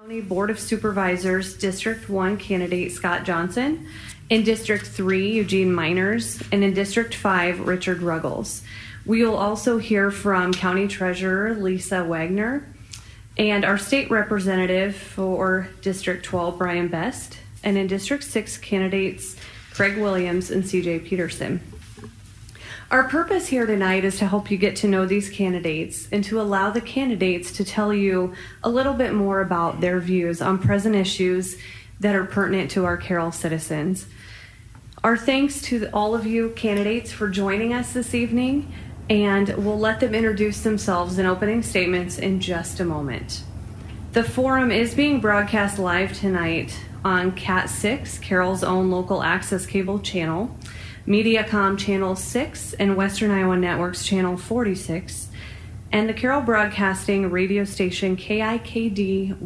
County Board of Supervisors, District 1 candidate Scott Johnson, in District 3, Eugene Miners, and in District 5, Richard Ruggles. We will also hear from County Treasurer Lisa Wagner and our state representative for District 12, Brian Best, and in District 6, candidates Craig Williams and CJ Peterson. Our purpose here tonight is to help you get to know these candidates and to allow the candidates to tell you a little bit more about their views on present issues that are pertinent to our Carroll citizens. Our thanks to all of you candidates for joining us this evening, and we'll let them introduce themselves in opening statements in just a moment. The forum is being broadcast live tonight on Cat 6, Carroll's own local access cable channel, Mediacom Channel 6, and Western Iowa Networks Channel 46, and the Carroll Broadcasting radio station KIKD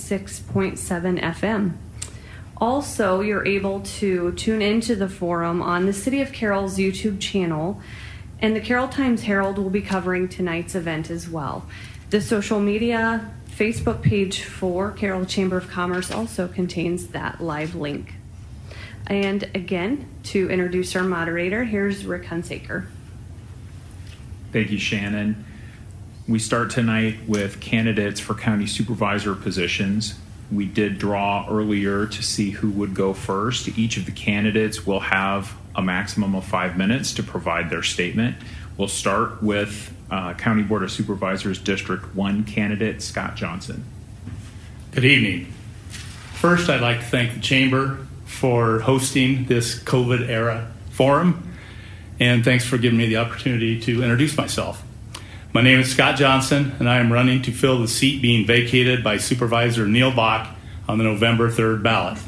106.7 FM. Also, you're able to tune into the forum on the City of Carroll's YouTube channel, and the Carroll Times-Herald will be covering tonight's event as well. The social media Facebook page for Carroll Chamber of Commerce also contains that live link. And again, to introduce our moderator, here's Rick Hunsaker. Thank you, Shannon. We start tonight with candidates for county supervisor positions. We did draw earlier to see who would go first. Each of the candidates will have a maximum of 5 minutes to provide their statement. We'll start with County Board of Supervisors District 1 candidate Scott Johnson. Good evening. First, I'd like to thank the Chamber for hosting this COVID-era forum, and thanks for giving me the opportunity to introduce myself. My name is Scott Johnson, and I am running to fill the seat being vacated by Supervisor Neil Bach on the November 3rd ballot.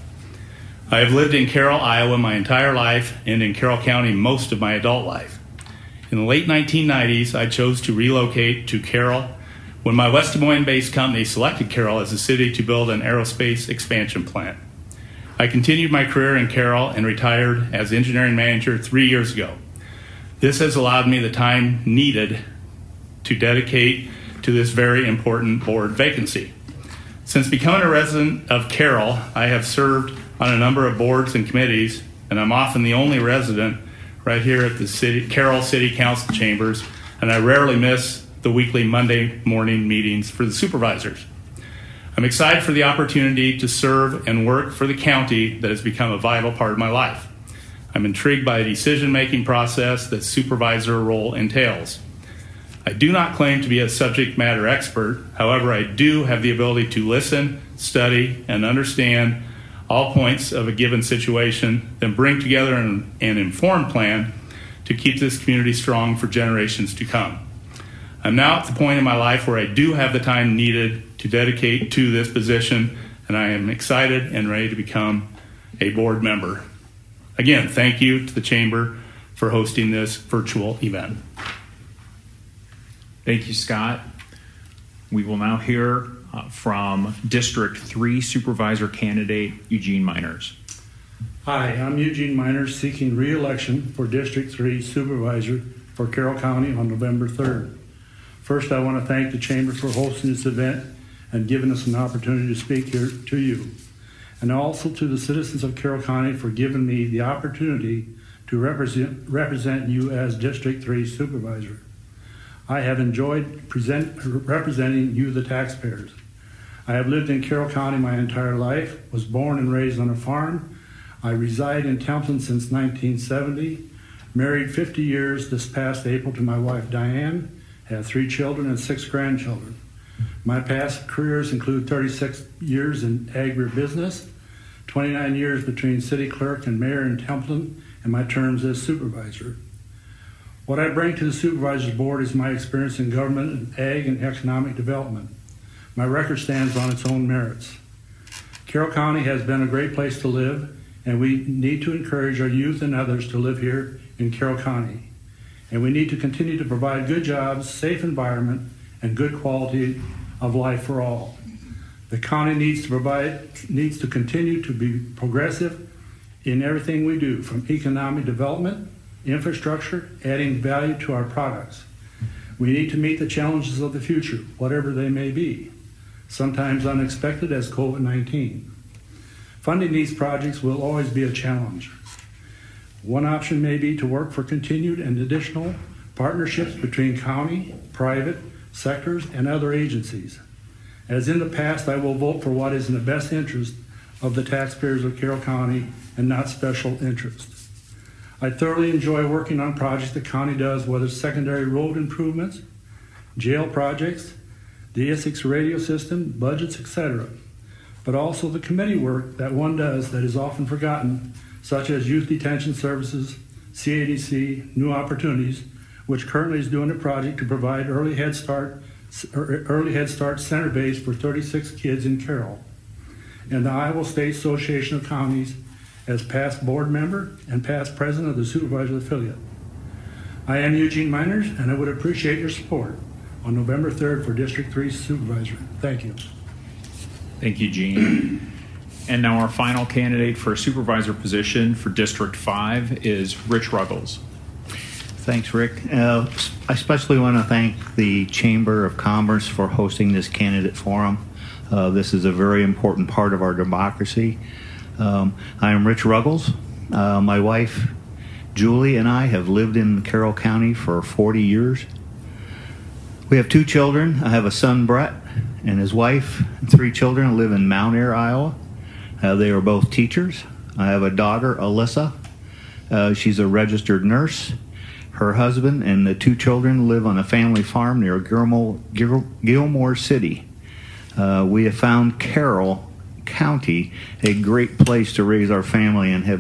I have lived in Carroll, Iowa my entire life, and in Carroll County most of my adult life. In the late 1990s, I chose to relocate to Carroll when my West Des Moines-based company selected Carroll as a city to build an aerospace expansion plant. I continued my career in Carroll and retired as engineering manager 3 years ago. This has allowed me the time needed to dedicate to this very important board vacancy. Since becoming a resident of Carroll, I have served on a number of boards and committees, and I'm often the only resident right here at the Carroll City Council chambers, and I rarely miss the weekly Monday morning meetings for the supervisors. I'm excited for the opportunity to serve and work for the county that has become a vital part of my life. I'm intrigued by the decision-making process that supervisor role entails. I do not claim to be a subject matter expert. However, I do have the ability to listen, study, and understand all points of a given situation, then bring together an informed plan to keep this community strong for generations to come. I'm now at the point in my life where I do have the time needed to dedicate to this position, and I am excited and ready to become a board member. Again, thank you to the Chamber for hosting this virtual event. Thank you, Scott. We will now hear from District 3 Supervisor candidate Eugene Miners. Hi, I'm Eugene Miners, seeking re-election for District 3 Supervisor for Carroll County on November 3rd. First, I want to thank the Chamber for hosting this event and giving us an opportunity to speak here to you, and also to the citizens of Carroll County for giving me the opportunity to represent you as District 3 Supervisor. I have enjoyed representing you, the taxpayers. I have lived in Carroll County my entire life, was born and raised on a farm. I reside in Templeton since 1970, married 50 years this past April to my wife Diane, have 3 children and 6 grandchildren. My past careers include 36 years in agribusiness, 29 years between city clerk and mayor in Templeton, and my terms as supervisor. What I bring to the Supervisors Board is my experience in government and ag and economic development. My record stands on its own merits. Carroll County has been a great place to live, and we need to encourage our youth and others to live here in Carroll County. And we need to continue to provide good jobs, safe environment, and good quality of life for all. The county needs to continue to be progressive in everything we do, from economic development, infrastructure, adding value to our products. We need to meet the challenges of the future, whatever they may be. sometimes unexpected as COVID-19. Funding these projects will always be a challenge. One option may be to work for continued and additional partnerships between county, private sectors, and other agencies. As in the past, I will vote for what is in the best interest of the taxpayers of Carroll County and not special interests. I thoroughly enjoy working on projects the county does, whether secondary road improvements, jail projects, the Essex radio system, budgets, etc., but also the committee work that one does that is often forgotten, such as youth detention services, CADC, New Opportunities, which currently is doing a project to provide early Head Start center base for 36 kids in Carroll, and the Iowa State Association of Counties as past board member and past president of the supervisor affiliate. I am Eugene Miners, and I would appreciate your support on November 3rd for District 3 Supervisor. Thank you. Thank you, Gene. And now our final candidate for a supervisor position for District 5 is Rich Ruggles. Thanks, Rick. I especially want to thank the Chamber of Commerce for hosting this candidate forum. This is a very important part of our democracy. I am Rich Ruggles. My wife, Julie, and I have lived in Carroll County for 40 years. We have 2 children. I have a son, Brett, and his wife and 3 children live in Mount Ayr, Iowa. They are both teachers. I have a daughter, Alyssa. She's a registered nurse. Her husband and the 2 children live on a family farm near Gilmore City. We have found Carroll County a great place to raise our family and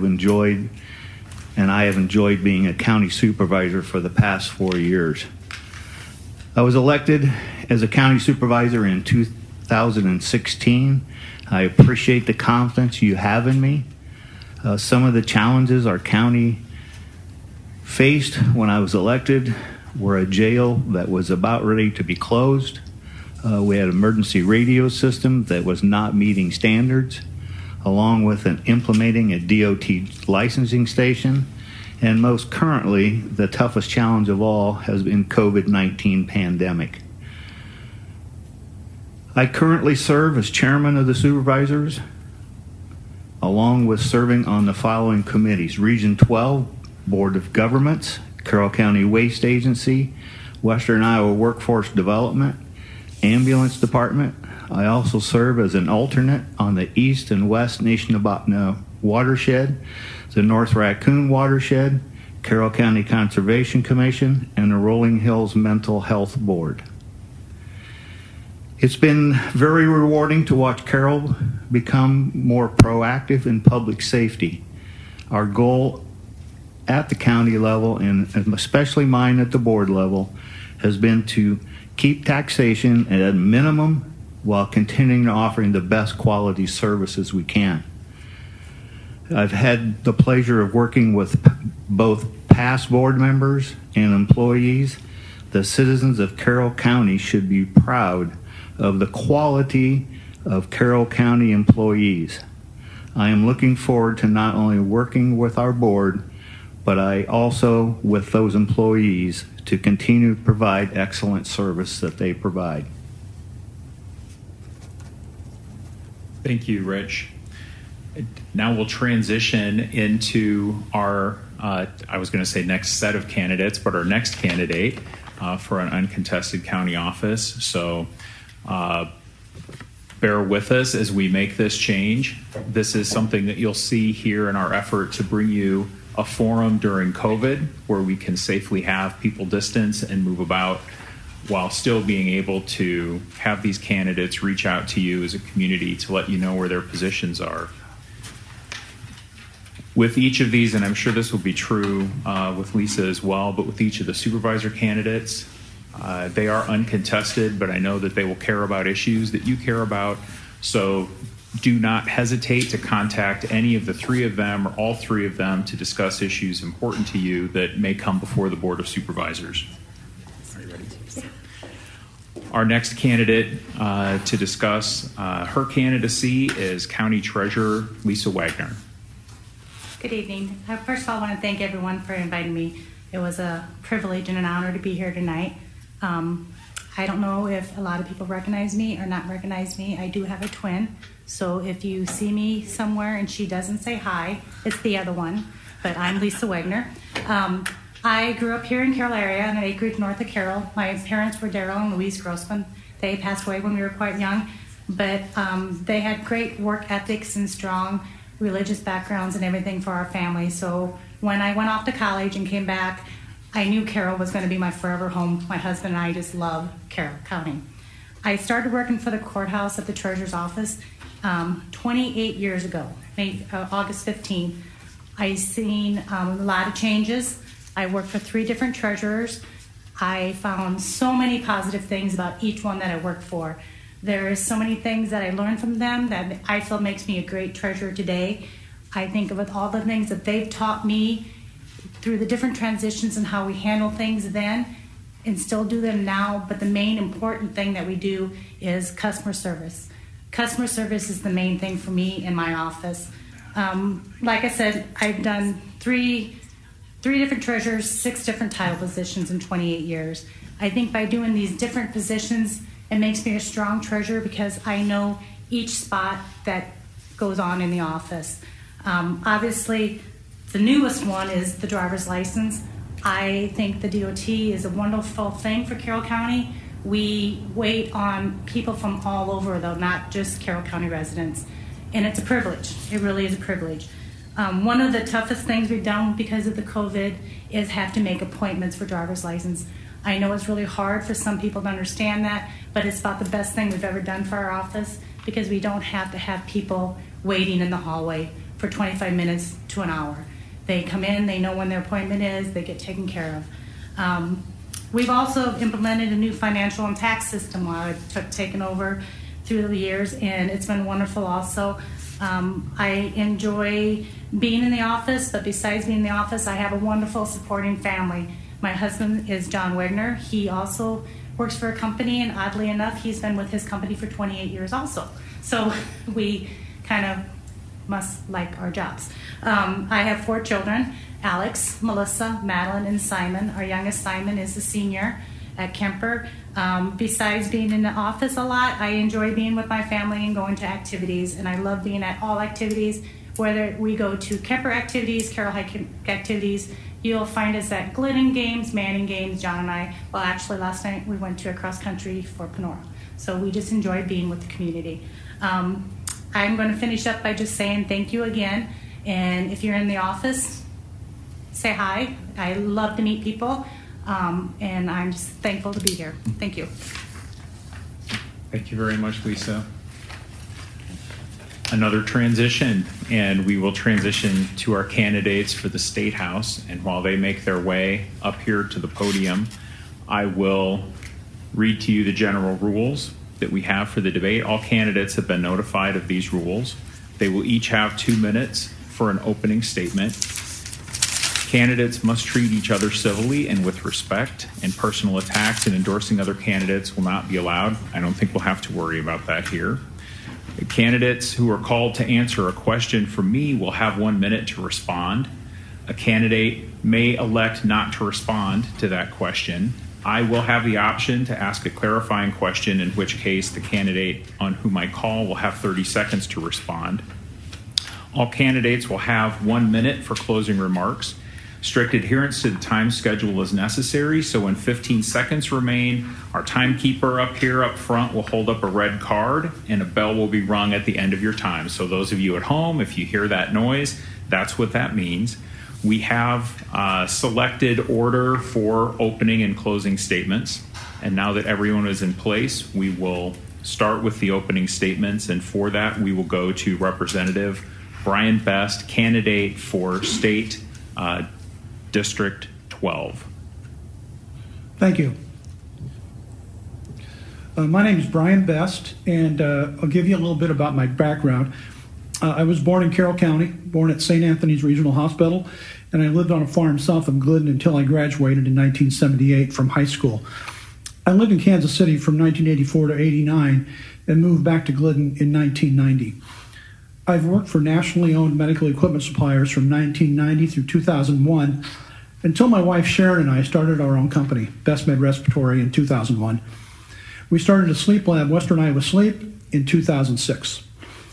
I have enjoyed being a county supervisor for the past 4 years. I was elected as a county supervisor in 2016. I appreciate the confidence you have in me. Some of the challenges our county faced when I was elected were a jail that was about ready to be closed. We had an emergency radio system that was not meeting standards, along with implementing a DOT licensing station. And most currently, the toughest challenge of all has been COVID-19 pandemic. I currently serve as chairman of the supervisors, along with serving on the following committees: Region 12, Board of Governments, Carroll County Waste Agency, Western Iowa Workforce Development, Ambulance Department. I also serve as an alternate on the East and West Nishnabotna Watershed, the North Raccoon Watershed, Carroll County Conservation Commission, and the Rolling Hills Mental Health Board. It's been very rewarding to watch Carroll become more proactive in public safety. Our goal at the county level, and especially mine at the board level, has been to keep taxation at a minimum while continuing to offering the best quality services we can. I've had the pleasure of working with both past board members and employees. The citizens of Carroll County should be proud of the quality of Carroll County employees. I am looking forward to not only working with our board, but I also with those employees to continue to provide excellent service that they provide. Thank you, Rich. Now we'll transition into our, I was going to say next set of candidates, but our next candidate for an uncontested county office. So bear with us as we make this change. This is something that you'll see here in our effort to bring you a forum during COVID where we can safely have people distance and move about while still being able to have these candidates reach out to you as a community to let you know where their positions are. With each of these, and I'm sure this will be true with Lisa as well, but with each of the supervisor candidates, they are uncontested, but I know that they will care about issues that you care about. So do not hesitate to contact any of the 3 of them or all 3 of them to discuss issues important to you that may come before the Board of Supervisors. Are you ready? Our next candidate to discuss her candidacy is County Treasurer Lisa Wagner. Good evening. First of all, I want to thank everyone for inviting me. It was a privilege and an honor to be here tonight. I I don't know if a lot of people recognize me or not recognize me. I do have a twin, so if you see me somewhere and she doesn't say hi, it's the other one, but I'm Lisa Wagner. I grew up here in Carroll area in an acreage north of Carroll. My parents were Daryl and Louise Grossman. They passed away when we were quite young, but they had great work ethics and strong religious backgrounds and everything for our family. So when I went off to college and came back, I knew Carroll was going to be my forever home. My husband and I just love Carroll County. I started working for the courthouse at the treasurer's office 28 years ago, August 15th. I've seen a lot of changes. I worked for 3 different treasurers. I found so many positive things about each one that I worked for. There is so many things that I learned from them that I feel makes me a great treasurer today. I think of all the things that they've taught me through the different transitions and how we handle things then and still do them now. But the main important thing that we do is customer service. Customer service is the main thing for me in my office. Like I said, I've done three different treasurers, 6 different title positions in 28 years. I think by doing these different positions, it makes me a strong treasurer because I know each spot that goes on in the office. Obviously, the newest one is the driver's license. I think the DOT is a wonderful thing for Carroll County. We wait on people from all over, though, not just Carroll County residents. And it's a privilege. It really is a privilege. One of the toughest things we've done because of the COVID is have to make appointments for driver's license. I know it's really hard for some people to understand that, but it's about the best thing we've ever done for our office because we don't have to have people waiting in the hallway for 25 minutes to an hour. They come in, they know when their appointment is, they get taken care of. We've also implemented a new financial and tax system while I've taken over through the years, and it's been wonderful also. I enjoy being in the office, but besides being in the office, I have a wonderful supporting family. My husband is John Wagner. He also works for a company, and oddly enough, he's been with his company for 28 years also. So we kind of must like our jobs. I have 4 children, Alex, Melissa, Madeline, and Simon. Our youngest Simon is a senior at Kemper. Besides being in the office a lot, I enjoy being with my family and going to activities, and I love being at all activities, whether we go to Kemper activities, Carroll Hike activities. You'll find us at Glidden games, Manning games, John and I. Well, actually, last night we went to a cross country for Panora. So we just enjoy being with the community. I'm going to finish up by just saying thank you again. And if you're in the office, say hi. I love to meet people. And I'm just thankful to be here. Thank you. Thank you very much, Lisa. Another transition, and we will transition to our candidates for the State House. And while they make their way up here to the podium, I will read to you the general rules that we have for the debate. All candidates have been notified of these rules. They will each have 2 minutes for an opening statement. Candidates must treat each other civilly and with respect, and personal attacks and endorsing other candidates will not be allowed. I don't think we'll have to worry about that here. The candidates who are called to answer a question from me will have 1 minute to respond. A candidate may elect not to respond to that question. I will have the option to ask a clarifying question, in which case the candidate on whom I call will have 30 seconds to respond. All candidates will have 1 minute for closing remarks. Strict adherence to the time schedule is necessary, so when 15 seconds remain, our timekeeper up here up front will hold up a red card and a bell will be rung at the end of your time. So those of you at home, if you hear that noise, that's what that means. We have selected order for opening and closing statements, and now that everyone is in place, we will start with the opening statements, and for that we will go to Representative Brian Best, candidate for State District 12. Thank you. My name is Brian Best, and I'll give you a little bit about my background. I was born in Carroll County, born at St. Anthony's Regional Hospital, and I lived on a farm south of Glidden until I graduated in 1978 from high school. I lived in Kansas City from 1984 to 89 and moved back to Glidden in 1990. I've worked for nationally owned medical equipment suppliers from 1990 through 2001 until my wife Sharon and I started our own company, Best Med Respiratory, in 2001. We started a sleep lab, Western Iowa Sleep, in 2006.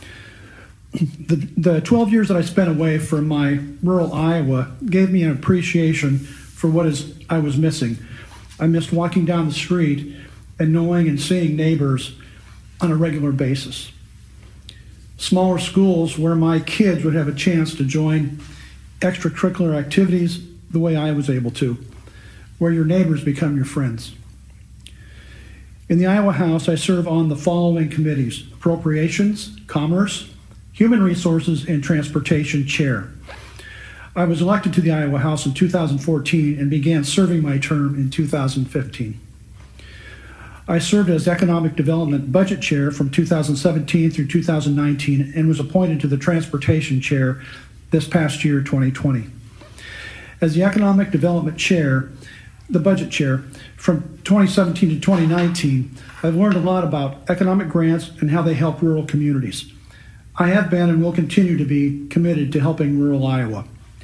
The 12 years that I spent away from my rural Iowa gave me an appreciation for what I was missing. I missed walking down the street and knowing and seeing neighbors on a regular basis. Smaller schools where my kids would have a chance to join extracurricular activities the way I was able to, where your neighbors become your friends. In the Iowa House, I serve on the following committees: Appropriations, Commerce, Human Resources, and Transportation Chair. I was elected to the Iowa House in 2014 and began serving my term in 2015. I served as Economic Development Budget Chair from 2017 through 2019 and was appointed to the Transportation Chair this past year, 2020. As the Economic Development Chair, the Budget Chair, from 2017 to 2019, I've learned a lot about economic grants and how they help rural communities. I have been and will continue to be committed to helping rural Iowa.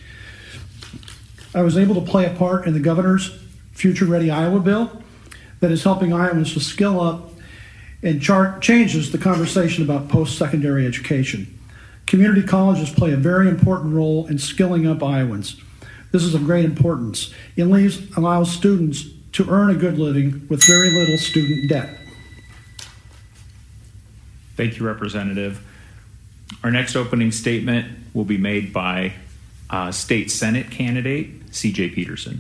I was able to play a part in the governor's Future Ready Iowa bill that is helping Iowans to skill up and changes the conversation about post-secondary education. Community colleges play a very important role in skilling up Iowans. This is of great importance. It allows students to earn a good living with very little student debt. Thank you, Representative. Our next opening statement will be made by State Senate candidate C.J. Peterson.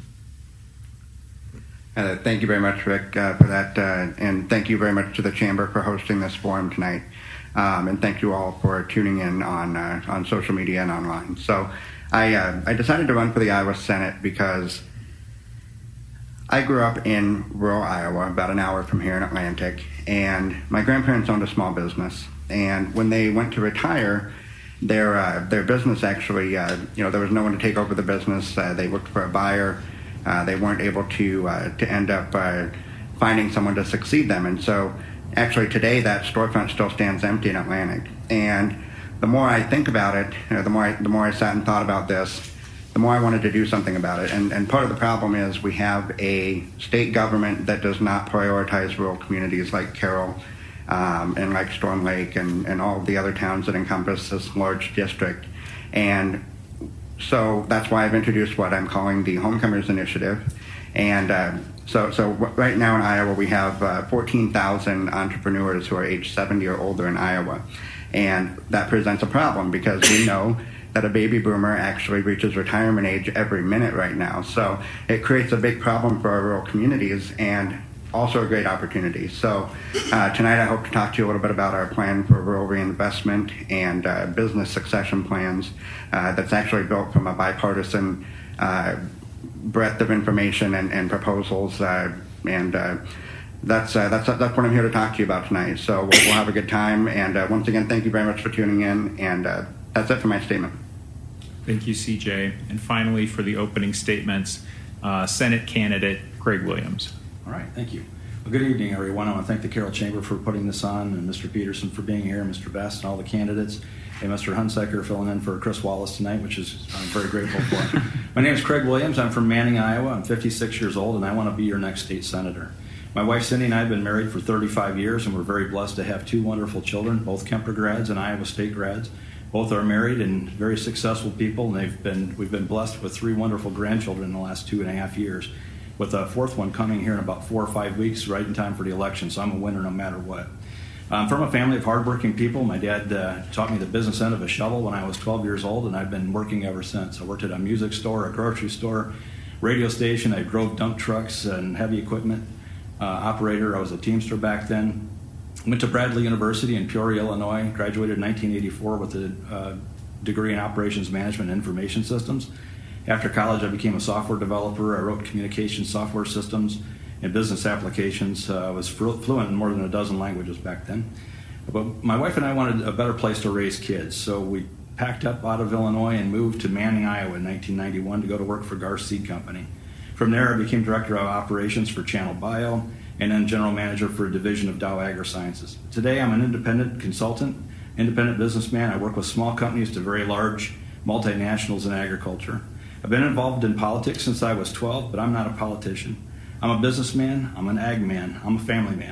Thank you very much, Rick, for that, and thank you very much to the Chamber for hosting this forum tonight. And thank you all for tuning in on social media and online. So I decided to run for the Iowa Senate because I grew up in rural Iowa, about an hour from here in Atlantic, and my grandparents owned a small business. And when they went to retire, their business actually, there was no one to take over the business. They looked for a buyer. They weren't able to end up finding someone to succeed them. And so actually today that storefront still stands empty in Atlantic. And the more I think about it, the more I sat and thought about this, the more I wanted to do something about it. And part of the problem is we have a state government that does not prioritize rural communities like Carroll and like Storm Lake and all of the other towns that encompass this large district. And so that's why I've introduced what I'm calling the Homecomers Initiative. And so right now in Iowa, we have 14,000 entrepreneurs who are age 70 or older in Iowa. And that presents a problem because we know that a baby boomer actually reaches retirement age every minute right now. So it creates a big problem for our rural communities and also a great opportunity. So tonight I hope to talk to you a little bit about our plan for rural reinvestment and business succession plans that's actually built from a bipartisan breadth of information and proposals. And that's what I'm here to talk to you about tonight. So we'll have a good time. And once again, thank you very much for tuning in. And that's it for my statement. Thank you, CJ. And finally, for the opening statements, Senate candidate Craig Williams. All right, thank you. Well, good evening, everyone. I want to thank the Carroll Chamber for putting this on, and Mr. Peterson for being here, Mr. Best, and all the candidates, and Mr. Hunsaker filling in for Chris Wallace tonight, which I'm very grateful for. My name is Craig Williams. I'm from Manning, Iowa. I'm 56 years old, and I want to be your next state senator. My wife, Cindy, and I have been married for 35 years, and we're very blessed to have two wonderful children, both Kemper grads and Iowa State grads. Both are married and very successful people, and we've been blessed with three wonderful grandchildren in the last 2.5 years, with a fourth one coming here in about 4 or 5 weeks, right in time for the election, so I'm a winner no matter what. I'm from a family of hardworking people. My dad taught me the business end of a shovel when I was 12 years old, and I've been working ever since. I worked at a music store, a grocery store, radio station. I drove dump trucks and heavy equipment operator. I was a Teamster back then. Went to Bradley University in Peoria, Illinois, graduated in 1984 with a degree in Operations Management and Information Systems. After college, I became a software developer. I wrote communication software systems and business applications. I was fluent in more than a dozen languages back then. But my wife and I wanted a better place to raise kids, so we packed up out of Illinois and moved to Manning, Iowa in 1991 to go to work for Gar Seed Company. From there, I became Director of Operations for Channel Bio and then General Manager for a division of Dow AgroSciences. Today, I'm an independent consultant, independent businessman. I work with small companies to very large multinationals in agriculture. I've been involved in politics since I was 12, but I'm not a politician. I'm a businessman, I'm an ag man, I'm a family man.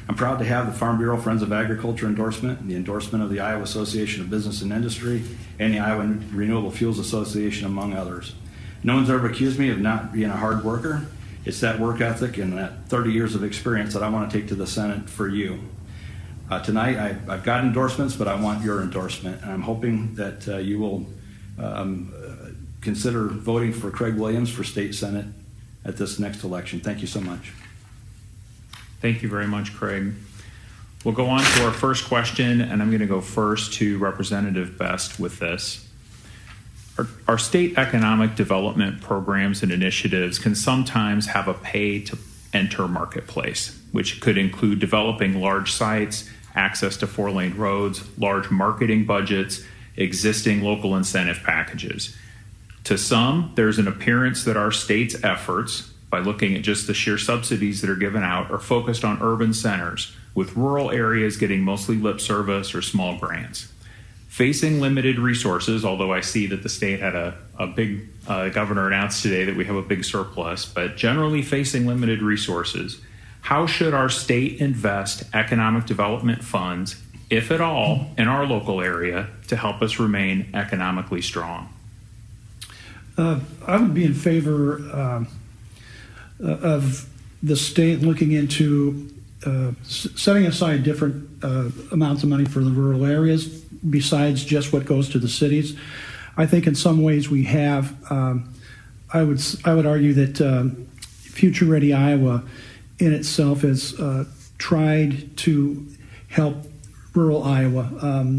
I'm proud to have the Farm Bureau Friends of Agriculture endorsement and the endorsement of the Iowa Association of Business and Industry and the Iowa Renewable Fuels Association, among others. No one's ever accused me of not being a hard worker. It's that work ethic and that 30 years of experience that I want to take to the Senate for you. Tonight, I've got endorsements, but I want your endorsement, and I'm hoping that you will consider voting for Craig Williams for State Senate at this next election. Thank you so much. Thank you very much, Craig. We'll go on to our first question, and I'm going to go first to Representative Best with this. Our state economic development programs and initiatives can sometimes have a pay-to-enter marketplace, which could include developing large sites, access to 4-lane roads, large marketing budgets, existing local incentive packages. To some, there's an appearance that our state's efforts, by looking at just the sheer subsidies that are given out, are focused on urban centers, with rural areas getting mostly lip service or small grants. Facing limited resources, although I see that the state had a big governor announced today that we have a big surplus, but generally facing limited resources, how should our state invest economic development funds, if at all, in our local area to help us remain economically strong? I would be in favor of the state looking into setting aside different amounts of money for the rural areas besides just what goes to the cities. I think in some ways we have. I would argue that Future Ready Iowa in itself has tried to help rural Iowa.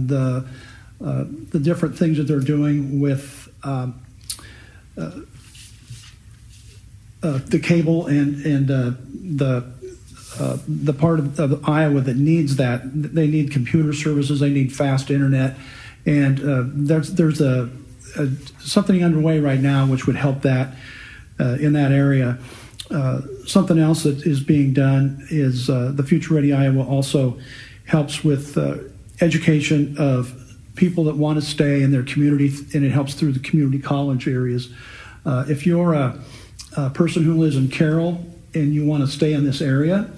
The different things that they're doing with the cable and the part of Iowa that needs that. They need computer services. They need fast internet, and there's something underway right now which would help that in that area. Something else that is being done is the Future Ready Iowa also helps with education of people that want to stay in their community, and it helps through the community college areas. If you're a person who lives in Carroll and you want to stay in this area,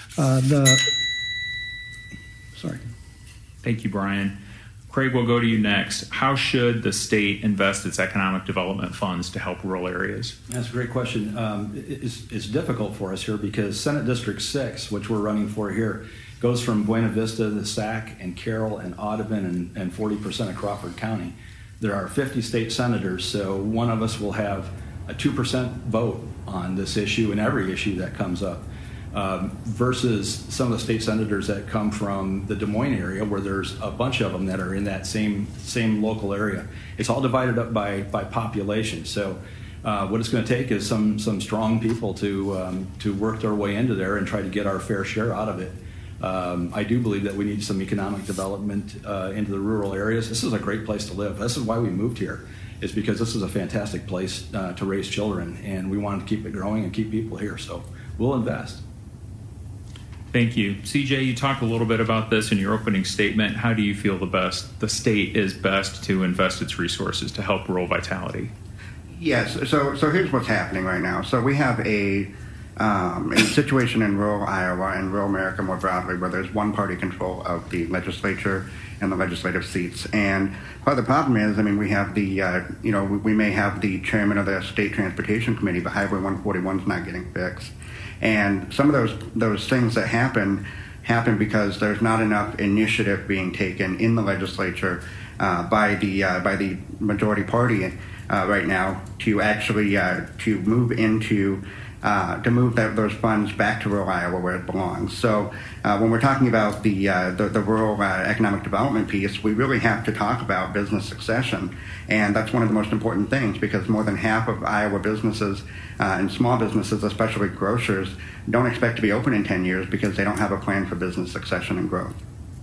Thank you, Brian. Craig, we'll go to you next. How should the state invest its economic development funds to help rural areas? That's a great question. It's difficult for us here because Senate District 6, which we're running for here, goes from Buena Vista to Sac and Carroll and Audubon and 40% of Crawford County. There are 50 state senators, so one of us will have a 2% vote on this issue and every issue that comes up, versus some of the state senators that come from the Des Moines area, where there's a bunch of them that are in that same local area. It's all divided up by population. So what it's going to take is some strong people to work their way into there and try to get our fair share out of it. I do believe that we need some economic development into the rural areas. This is a great place to live. This is why we moved here, is because this is a fantastic place to raise children, and we want to keep it growing and keep people here. So we'll invest. Thank you. CJ, you talked a little bit about this in your opening statement. How do you feel the state is best to invest its resources to help rural vitality? Yes. So here's what's happening right now. So we have a situation in rural Iowa and rural America more broadly where there's one-party control of the legislature and the legislative seats. And part of the problem is, we have we may have the chairman of the State Transportation Committee, but Highway 141 is not getting fixed. And some of those things that happen because there's not enough initiative being taken in the legislature by the majority party right now to actually to move those funds back to rural Iowa where it belongs. So when we're talking about the rural economic development piece, we really have to talk about business succession. And that's one of the most important things, because more than half of Iowa businesses and small businesses, especially grocers, don't expect to be open in 10 years because they don't have a plan for business succession and growth.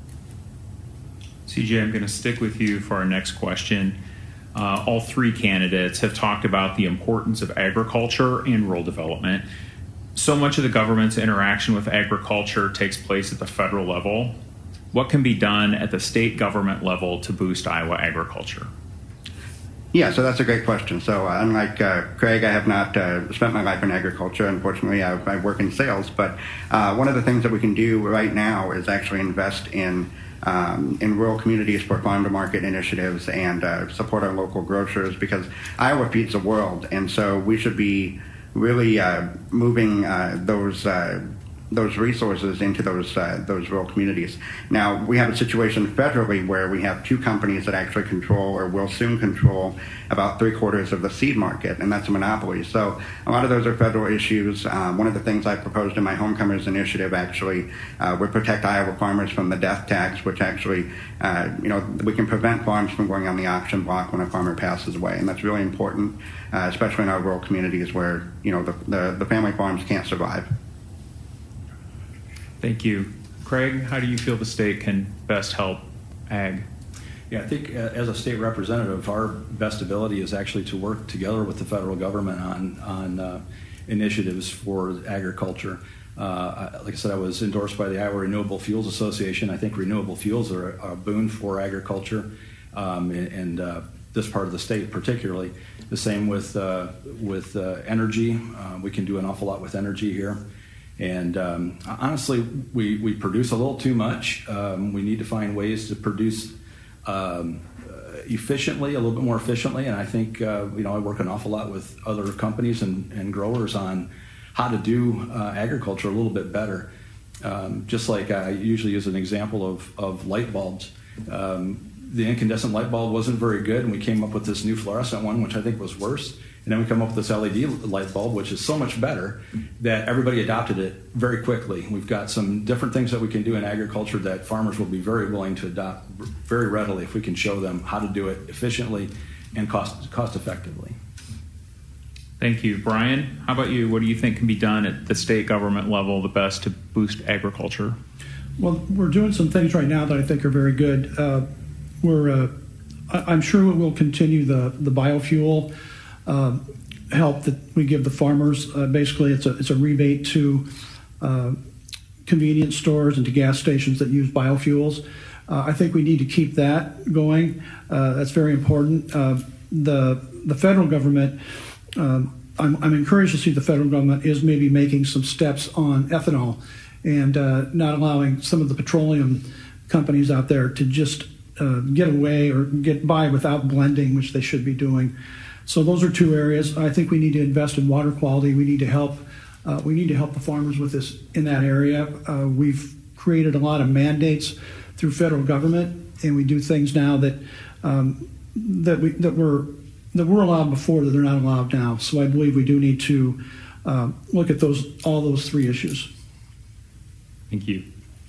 CJ, I'm going to stick with you for our next question. All three candidates have talked about the importance of agriculture and rural development. So much of the government's interaction with agriculture takes place at the federal level. What can be done at the state government level to boost Iowa agriculture? Yeah, so that's a great question. So unlike Craig, I have not spent my life in agriculture. Unfortunately, I work in sales. But one of the things that we can do right now is actually invest in rural communities for farm-to-market initiatives and support our local grocers, because Iowa feeds the world. And so we should be really moving those resources into those rural communities. Now, we have a situation federally where we have two companies that actually control, or will soon control, about 3/4 of the seed market, and that's a monopoly. So a lot of those are federal issues. One of the things I proposed in my Homecomers initiative actually would protect Iowa farmers from the death tax, which actually, we can prevent farms from going on the auction block when a farmer passes away, and that's really important, especially in our rural communities where, the family farms can't survive. Thank you. Craig, how do you feel the state can best help ag? Yeah, I think as a state representative, our best ability is actually to work together with the federal government on initiatives for agriculture. Like I said, I was endorsed by the Iowa Renewable Fuels Association. I think renewable fuels are a boon for agriculture and this part of the state particularly. The same with energy. We can do an awful lot with energy here. And honestly, we produce a little too much. We need to find ways to produce efficiently, a little bit more efficiently. And I think, I work an awful lot with other companies and growers on how to do agriculture a little bit better. Just like I usually use an example of light bulbs. The incandescent light bulb wasn't very good, and we came up with this new fluorescent one, which I think was worse. And then we come up with this LED light bulb, which is so much better that everybody adopted it very quickly. We've got some different things that we can do in agriculture that farmers will be very willing to adopt very readily if we can show them how to do it efficiently and cost effectively. Thank you. Brian, how about you? What do you think can be done at the state government level the best to boost agriculture? Well, we're doing some things right now that I think are very good. I'm sure we'll continue the biofuel help that we give the farmers. Basically, it's a rebate to convenience stores and to gas stations that use biofuels. I think we need to keep that going. That's very important. The federal government, I'm encouraged to see the federal government is maybe making some steps on ethanol and not allowing some of the petroleum companies out there to just get away or get by without blending, which they should be doing. So those are two areas. I think we need to invest in water quality. We need to help the farmers with this in that area. We've created a lot of mandates through federal government, and we do things now that were allowed before that they're not allowed now. So I believe we do need to look at all those three issues. Thank you.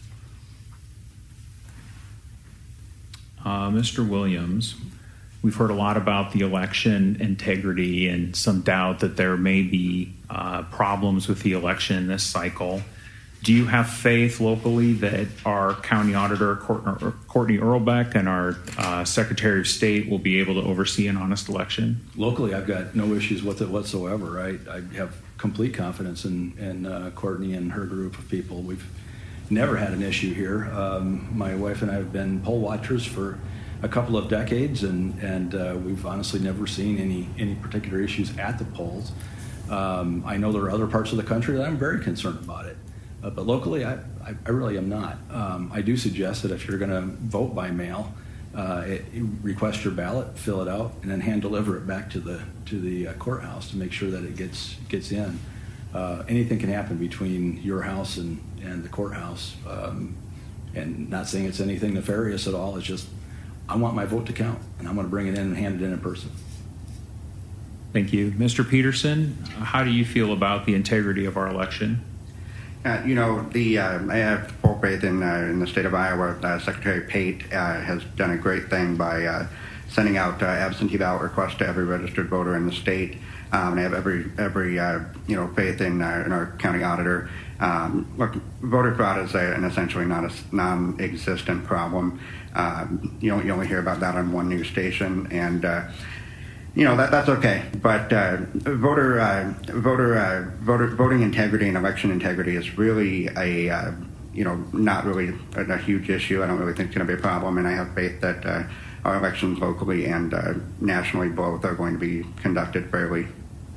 Mr. Williams, we've heard a lot about the election integrity and some doubt that there may be problems with the election this cycle. Do you have faith locally that our county auditor, Courtney Earlbeck, and our Secretary of State will be able to oversee an honest election? Locally, I've got no issues with it whatsoever. I have complete confidence in Courtney and her group of people. We've never had an issue here. My wife and I have been poll watchers for a couple of decades, and we've honestly never seen any particular issues at the polls. I know there are other parts of the country that I'm very concerned about it, but locally I really am not. I do suggest that if you're going to vote by mail, request your ballot, fill it out, and then hand deliver it back to the courthouse to make sure that it gets in. Anything can happen between your house and the courthouse, and not saying it's anything nefarious at all. It's just I want my vote to count, and I'm going to bring it in and hand it in person. Thank you. Mr. Peterson, how do you feel about the integrity of our election? I have full faith in the state of Iowa. Secretary Pate has done a great thing by sending out absentee ballot requests to every registered voter in the state. And I have every faith in our county auditor. Look, voter fraud is essentially not a non-existent problem. You only hear about that on one news station, and that's okay. But voting integrity and election integrity is really not really a huge issue. I don't really think it's going to be a problem, and I have faith that our elections locally and nationally both are going to be conducted fairly.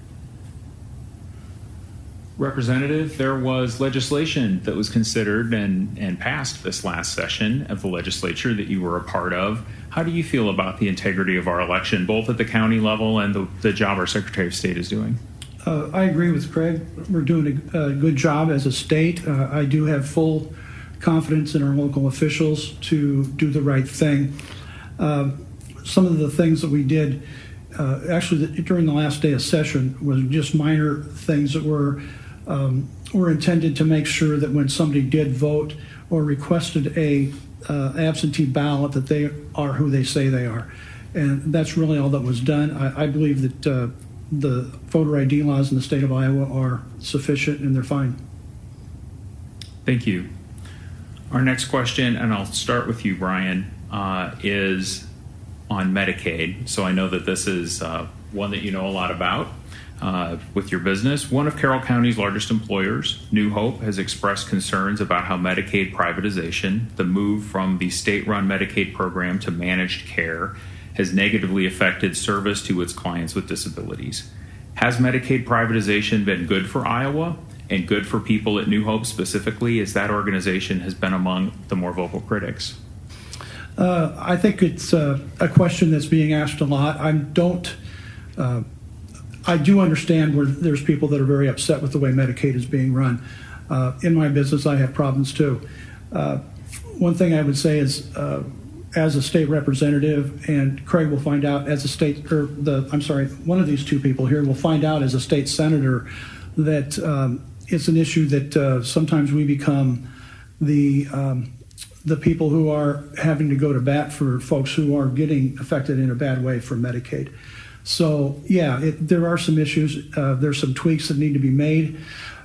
Representative, there was legislation that was considered and passed this last session of the legislature that you were a part of. How do you feel about the integrity of our election, both at the county level and the job our Secretary of State is doing? I agree with Craig. We're doing a good job as a state. I do have full confidence in our local officials to do the right thing. Some of the things that we did actually during the last day of session was just minor things that were intended to make sure that when somebody did vote or requested a absentee ballot, that they are who they say they are. And that's really all that was done. I believe that the voter ID laws in the state of Iowa are sufficient and they're fine. Thank you. Our next question, and I'll start with you, Brian, is on Medicaid. So I know that this is one that you know a lot about with your business. One of Carroll County's largest employers, New Hope, has expressed concerns about how Medicaid privatization, the move from the state-run Medicaid program to managed care, has negatively affected service to its clients with disabilities. Has Medicaid privatization been good for Iowa and good for people at New Hope specifically, as that organization has been among the more vocal critics? I think it's a question that's being asked a lot. I do understand where there's people that are very upset with the way Medicaid is being run. In my business, I have problems too. One thing I would say is, as a state representative, and Craig will find out as a state, one of these two people here will find out as a state senator that it's an issue that sometimes we become the people who are having to go to bat for folks who are getting affected in a bad way for Medicaid. So, yeah, there are some issues. There's some tweaks that need to be made.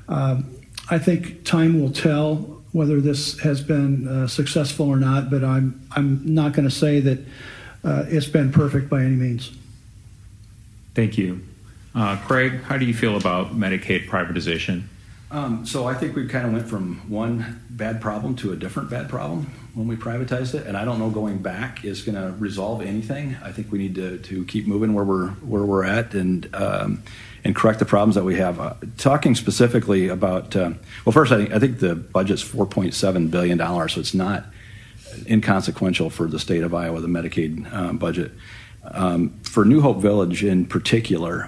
I think time will tell whether this has been successful or not, but I'm not going to say that it's been perfect by any means. Thank you. Craig, how do you feel about Medicaid privatization? So I think we kind of went from one bad problem to a different bad problem when we privatized it, and I don't know going back is going to resolve anything. I think we need to keep moving where we're at and correct the problems that we have. Talking specifically about, first I think the budget's $4.7 billion, so it's not inconsequential for the state of Iowa, the Medicaid budget. For New Hope Village in particular,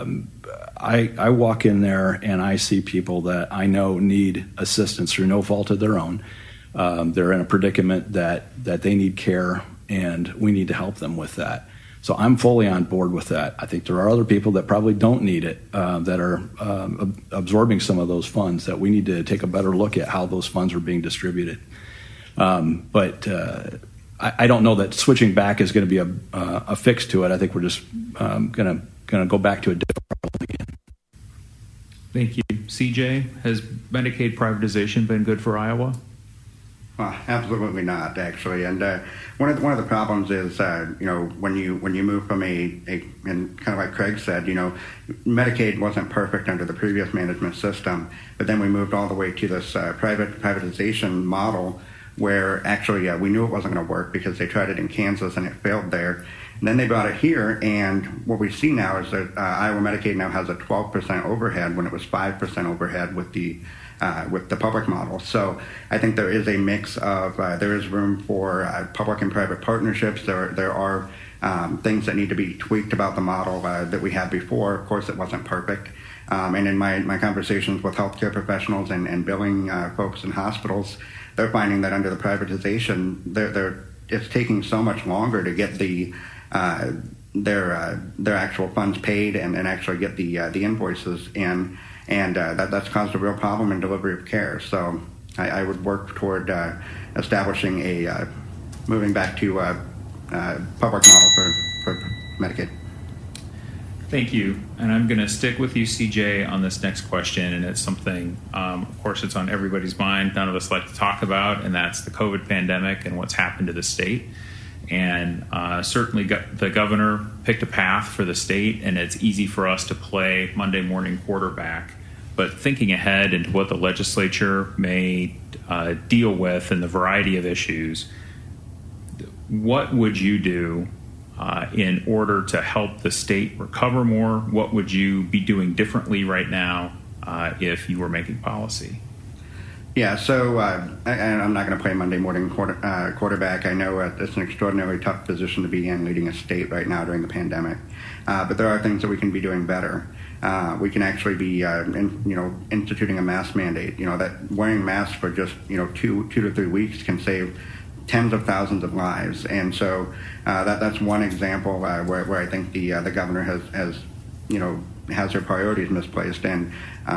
I walk in there and I see people that I know need assistance through no fault of their own. They're in a predicament that they need care, and we need to help them with that. So I'm fully on board with that. I think there are other people that probably don't need it, that are absorbing some of those funds, that we need to take a better look at how those funds are being distributed. But I don't know that switching back is going to be a fix to it. I think we're just going to go back to a different problem again. Thank you. CJ, has Medicaid privatization been good for Iowa? Well, absolutely not, actually. And one of the problems is, when you move from and kind of like Craig said, Medicaid wasn't perfect under the previous management system, but then we moved all the way to this privatization model where actually we knew it wasn't going to work because they tried it in Kansas and it failed there. And then they brought it here, and what we see now is that Iowa Medicaid now has a 12% overhead when it was 5% overhead with the public model. So I think there is a mix of there is room for public and private partnerships. There are things that need to be tweaked about the model that we had before. Of course, it wasn't perfect. And in my conversations with healthcare professionals and billing folks in hospitals, they're finding that under the privatization, it's taking so much longer to get their actual funds paid and actually get the invoices in. And that's caused a real problem in delivery of care. So I would work toward establishing moving back to public model for Medicaid. Thank you. And I'm going to stick with you, CJ, on this next question. And it's something, of course, it's on everybody's mind. None of us like to talk about, and that's the COVID pandemic and what's happened to the state. And certainly the governor picked a path for the state, and it's easy for us to play Monday morning quarterback. But thinking ahead into what the legislature may deal with and the variety of issues, what would you do in order to help the state recover more? What would you be doing differently right now if you were making policy? Yeah, so I'm not going to play Monday morning quarterback. I know it's an extraordinarily tough position to be in, leading a state right now during the pandemic. But there are things that we can be doing better. We can actually be, instituting a mask mandate. That wearing masks for just 2 to 3 weeks can save tens of thousands of lives. And so that's one example where I think the governor has her priorities misplaced. And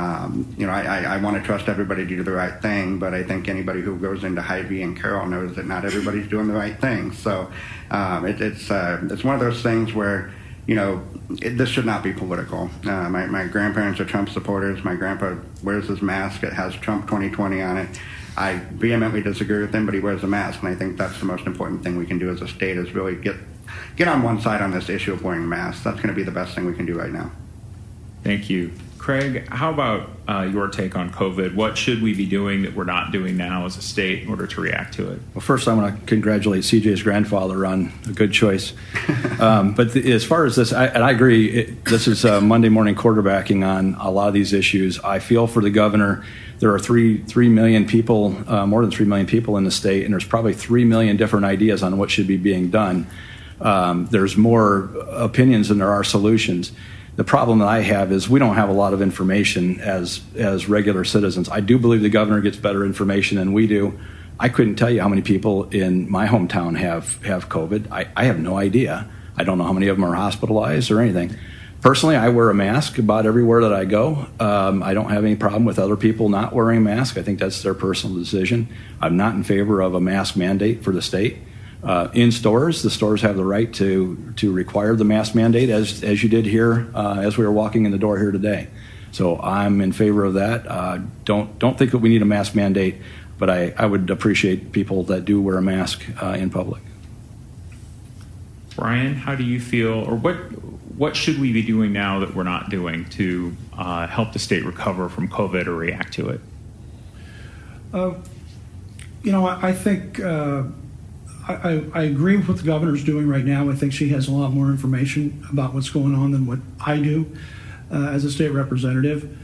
I want to trust everybody to do the right thing, but I think anybody who goes into Hy-Vee and Carroll knows that not everybody's doing the right thing. So it's one of those things where this should not be political. My grandparents are Trump supporters. My grandpa wears his mask. It has Trump 2020 on it. I vehemently disagree with him, but he wears a mask, and I think that's the most important thing we can do as a state is really get on one side on this issue of wearing masks. That's going to be the best thing we can do right now. Thank you. Craig, how about your take on COVID? What should we be doing that we're not doing now as a state in order to react to it? Well, first, I want to congratulate CJ's grandfather on a good choice. But as far as this, I agree, this is Monday morning quarterbacking on a lot of these issues. I feel for the governor. There are 3 million people, more than 3 million people in the state, and there's probably 3 million different ideas on what should be being done. There's more opinions than there are solutions. The problem that I have is we don't have a lot of information as regular citizens. I do believe the governor gets better information than we do. I couldn't tell you how many people in my hometown have COVID. I have no idea. I don't know how many of them are hospitalized or anything. Personally, I wear a mask about everywhere that I go. I don't have any problem with other people not wearing a mask. I think that's their personal decision. I'm not in favor of a mask mandate for the state. In stores, the stores have the right to require the mask mandate, as you did here as we were walking in the door here today. So I'm in favor of that. Don't think that we need a mask mandate, but I would appreciate people that do wear a mask in public. Brian, how do you feel, or what should we be doing now that we're not doing to help the state recover from COVID or react to it? I think I agree with what the governor's doing right now. I think she has a lot more information about what's going on than what I do as a state representative.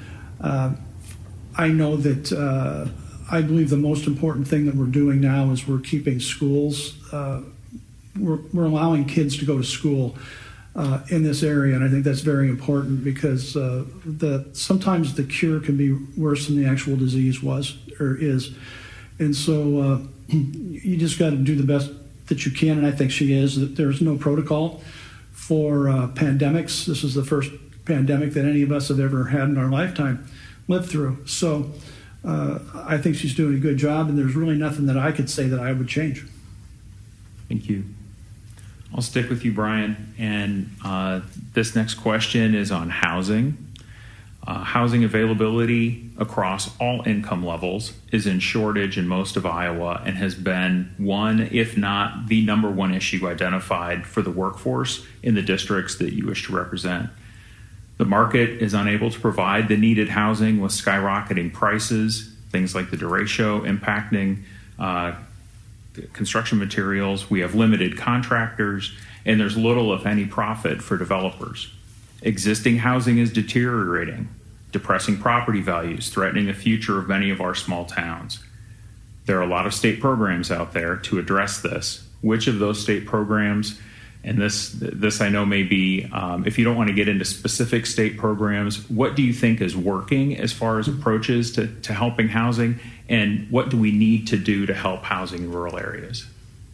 I know that I believe the most important thing that we're doing now is we're keeping schools, we're allowing kids to go to school in this area, and I think that's very important because sometimes the cure can be worse than the actual disease was or is. And so you just got to do the best that you can, and I think she is. That there's no protocol for pandemics. This is the first pandemic that any of us have ever had in our lifetime lived through. So I think she's doing a good job, and there's really nothing that I could say that I would change. Thank you. I'll stick with you, Brian. And this next question is on housing. Housing availability across all income levels is in shortage in most of Iowa and has been one, if not the number one issue identified for the workforce in the districts that you wish to represent. The market is unable to provide the needed housing with skyrocketing prices, things like the derecho impacting construction materials. We have limited contractors, and there's little, if any, profit for developers. Existing housing is deteriorating, depressing property values, threatening the future of many of our small towns. There are a lot of state programs out there to address this. Which of those state programs, and this I know may be, if you don't want to get into specific state programs, what do you think is working as far as approaches to helping housing, and what do we need to do to help housing in rural areas?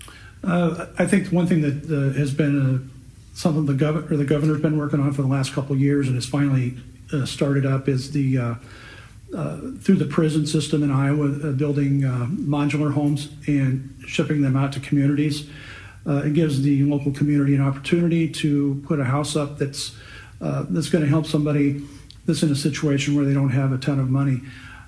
I think one thing that has been something the governor's been working on for the last couple of years and has finally started up is the through the prison system in Iowa, building modular homes and shipping them out to communities. It gives the local community an opportunity to put a house up that's going to help somebody that's in a situation where they don't have a ton of money.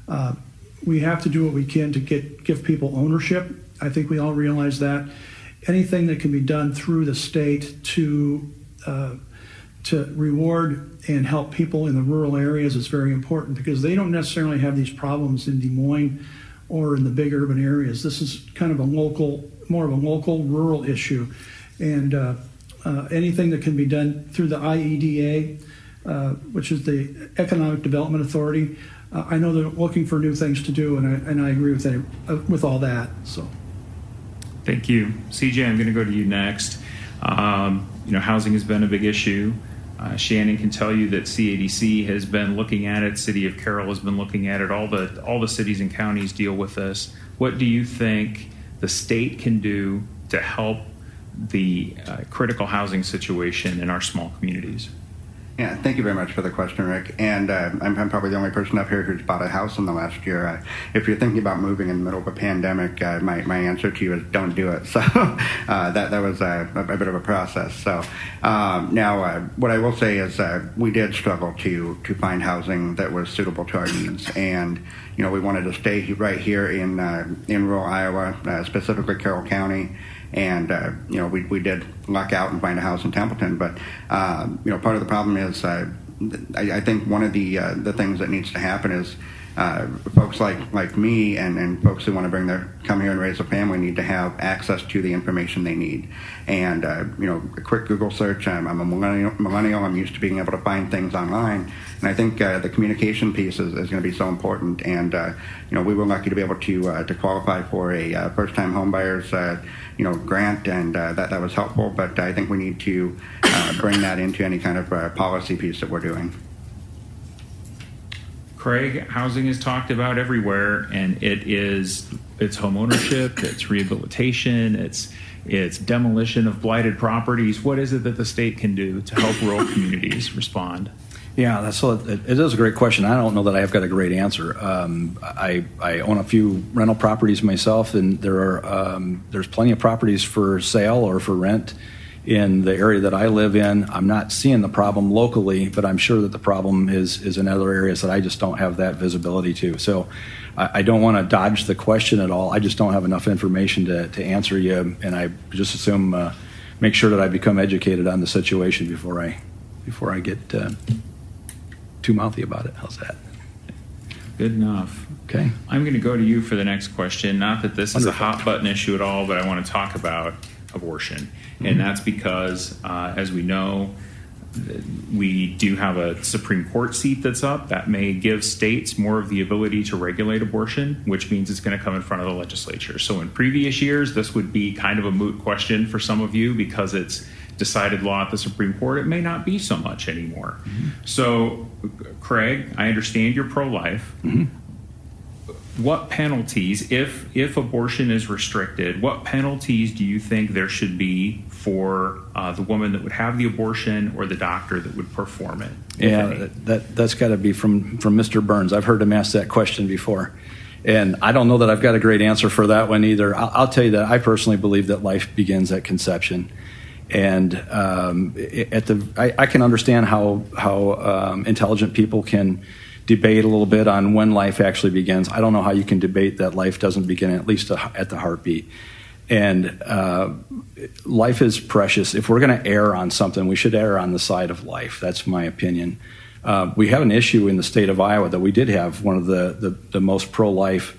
We have to do what we can to give people ownership. I think we all realize that. Anything that can be done through the state to reward and help people in the rural areas is very important because they don't necessarily have these problems in Des Moines or in the big urban areas. This is kind of a local more of a local, rural issue. And anything that can be done through the IEDA, which is the Economic Development Authority, I know they're looking for new things to do, and I agree with all that. So, thank you, CJ. I'm going to go to you next. Housing has been a big issue. Shannon can tell you that CADC has been looking at it. City of Carroll has been looking at it. All the cities and counties deal with this. What do you think the state can do to help the critical housing situation in our small communities? Yeah, thank you very much for the question, Rick. And I'm probably the only person up here who's bought a house in the last year. If you're thinking about moving in the middle of a pandemic, my answer to you is don't do it. So that was a bit of a process. So now what I will say is we did struggle to find housing that was suitable to our needs. And, we wanted to stay right here in rural Iowa, specifically Carroll County. And, we did luck out and find a house in Templeton. But, part of the problem is I think one of the things that needs to happen is folks like me and folks who want to come here and raise a family need to have access to the information they need. And, a quick Google search, I'm a millennial. I'm used to being able to find things online. And I think the communication piece is going to be so important. And, we were lucky to be able to qualify for a first-time homebuyers grant, and that was helpful. But I think we need to bring that into any kind of policy piece that we're doing. Craig, housing is talked about everywhere, and it's home ownership, it's rehabilitation, it's demolition of blighted properties. What is it that the state can do to help rural communities respond? Yeah, it is a great question. I don't know that I've got a great answer. I own a few rental properties myself, and there's plenty of properties for sale or for rent in the area that I live in. I'm not seeing the problem locally, but I'm sure that the problem is in other areas that I just don't have that visibility to. So I don't want to dodge the question at all. I just don't have enough information to answer you, and I just assume make sure that I become educated on the situation before I get too mouthy about it. How's that? Good enough. Okay. I'm going to go to you for the next question. Not that this Wonderful. is a hot button issue at all, but I want to talk about abortion. And that's because, as we know, we do have a Supreme Court seat that's up. That may give states more of the ability to regulate abortion, which means it's going to come in front of the legislature. So in previous years, this would be kind of a moot question for some of you because it's decided law at the Supreme Court. It may not be so much anymore. So, Craig, I understand you're pro-life. What penalties, if abortion is restricted, what penalties do you think there should be for the woman that would have the abortion or the doctor that would perform it? Yeah, that's got to be from Mr. Burns. I've heard him ask that question before. And I don't know that I've got a great answer for that one either. I'll tell you that I personally believe that life begins at conception. And I can understand how intelligent people can debate a little bit on when life actually begins. I don't know how you can debate that life doesn't begin at least at the heartbeat. And life is precious. If we're going to err on something, we should err on the side of life. That's my opinion. We have an issue in the state of Iowa that we did have one of the most pro-life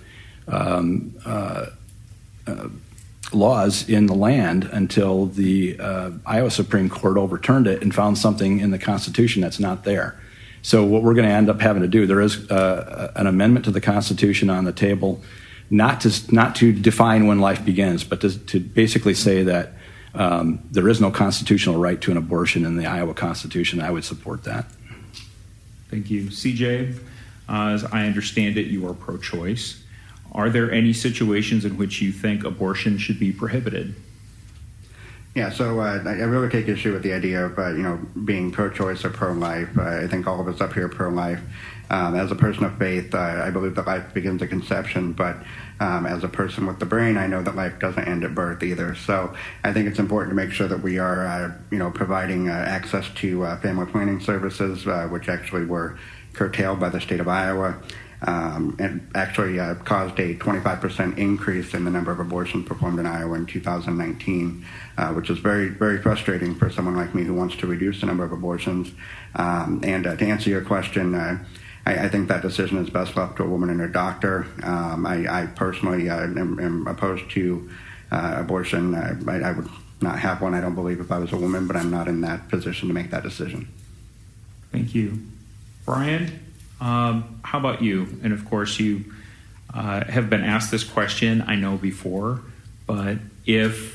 laws in the land until the Iowa Supreme Court overturned it and found something in the Constitution that's not there. So what we're going to end up having to do, there is an amendment to the Constitution on the table, not to define when life begins, but to basically say that there is no constitutional right to an abortion in the Iowa Constitution. I would support that. Thank you. CJ, as I understand it, you are pro-choice. Are there any situations in which you think abortion should be prohibited? Yeah, so I really take issue with the idea of being pro-choice or pro-life. I think all of us up here are pro-life. As a person of faith, I believe that life begins at conception, but as a person with the brain, I know that life doesn't end at birth either. So I think it's important to make sure that we are, providing access to family planning services, which actually were curtailed by the state of Iowa. And actually caused a 25% increase in the number of abortions performed in Iowa in 2019, which is very, very frustrating for someone like me who wants to reduce the number of abortions. And to answer your question, I think that decision is best left to a woman and her doctor. I personally am opposed to abortion. I would not have one, I don't believe, if I was a woman, but I'm not in that position to make that decision. Thank you. Brian, how about you? And of course, you have been asked this question, I know, before, but if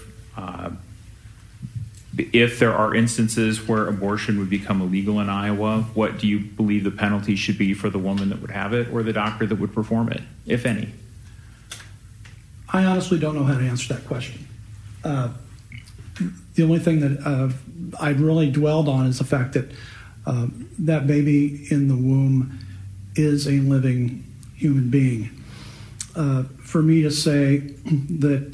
there are instances where abortion would become illegal in Iowa, what do you believe the penalty should be for the woman that would have it or the doctor that would perform it, if any? I honestly don't know how to answer that question. The only thing that I've really dwelled on is the fact that that baby in the womb is a living human being. For me to say that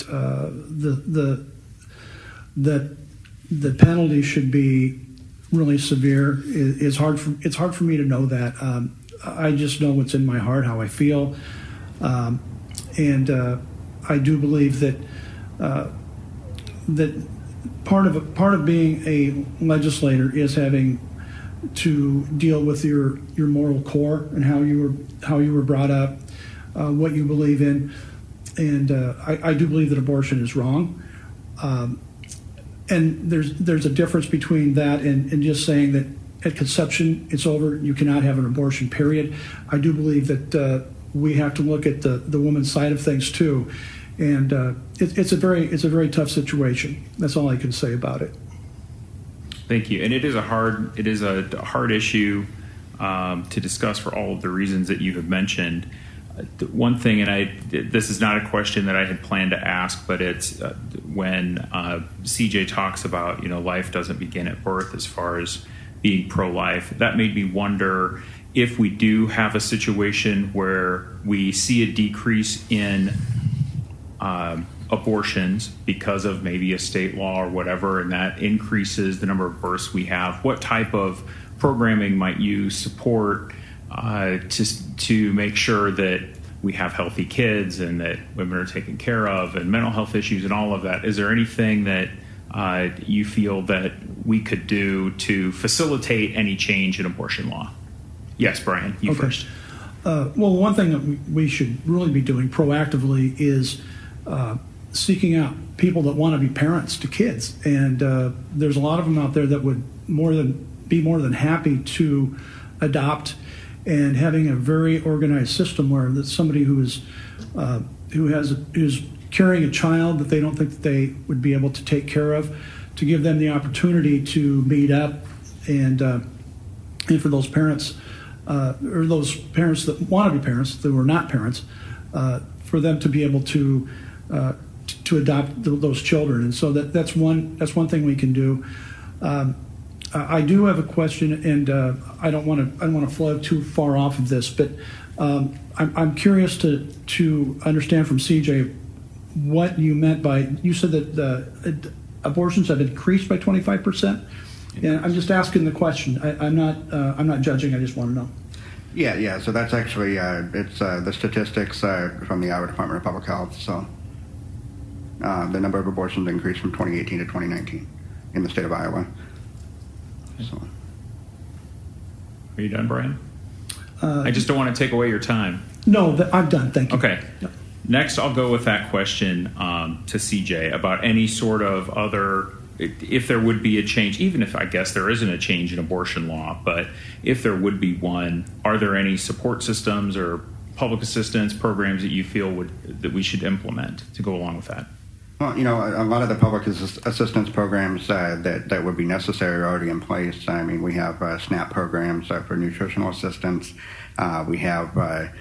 the penalty should be really severe is hard. It's hard for me to know that. I just know what's in my heart, how I feel, and I do believe that that part of being a legislator is having to deal with your moral core and how you were brought up, what you believe in, and I do believe that abortion is wrong. And there's a difference between that and just saying that at conception it's over, you cannot have an abortion, period. I do believe that we have to look at the woman's side of things too, and it's a very tough situation. That's all I can say about it. Thank you. And it is a hard issue to discuss for all of the reasons that you have mentioned. One thing, and this is not a question that I had planned to ask, but it's when CJ talks about, life doesn't begin at birth as far as being pro-life, that made me wonder if we do have a situation where we see a decrease in abortions because of maybe a state law or whatever, and that increases the number of births we have, what type of programming might you support to make sure that we have healthy kids and that women are taken care of and mental health issues and all of that? Is there anything that you feel that we could do to facilitate any change in abortion law? Yes, Brian, you first. Well, one thing that we should really be doing proactively is seeking out people that want to be parents to kids. And there's a lot of them out there that would be more than happy to adopt, and having a very organized system where that somebody who's carrying a child that they don't think that they would be able to take care of, to give them the opportunity to meet up, and for those parents or those parents that want to be parents that were not parents, for them to be able to adopt those children. And so that's one thing we can do. I do have a question, and I don't want to flow too far off of this, but I'm curious to understand from CJ what you meant by, you said that abortions have increased by 25%, and I'm just asking the question. I'm not judging. I just want to know. Yeah. So that's actually it's the statistics from the Iowa Department of Public Health. So the number of abortions increased from 2018 to 2019 in the state of Iowa. So. Are you done, Brian? I just don't want to take away your time. No, I'm done. Thank you. Okay. Yep. Next, I'll go with that question to CJ about any sort of other, if there would be a change, even if I guess there isn't a change in abortion law, but if there would be one, are there any support systems or public assistance programs that you feel that we should implement to go along with that? Well, a lot of the public assistance programs that would be necessary are already in place. I mean, we have SNAP programs for nutritional assistance. We have,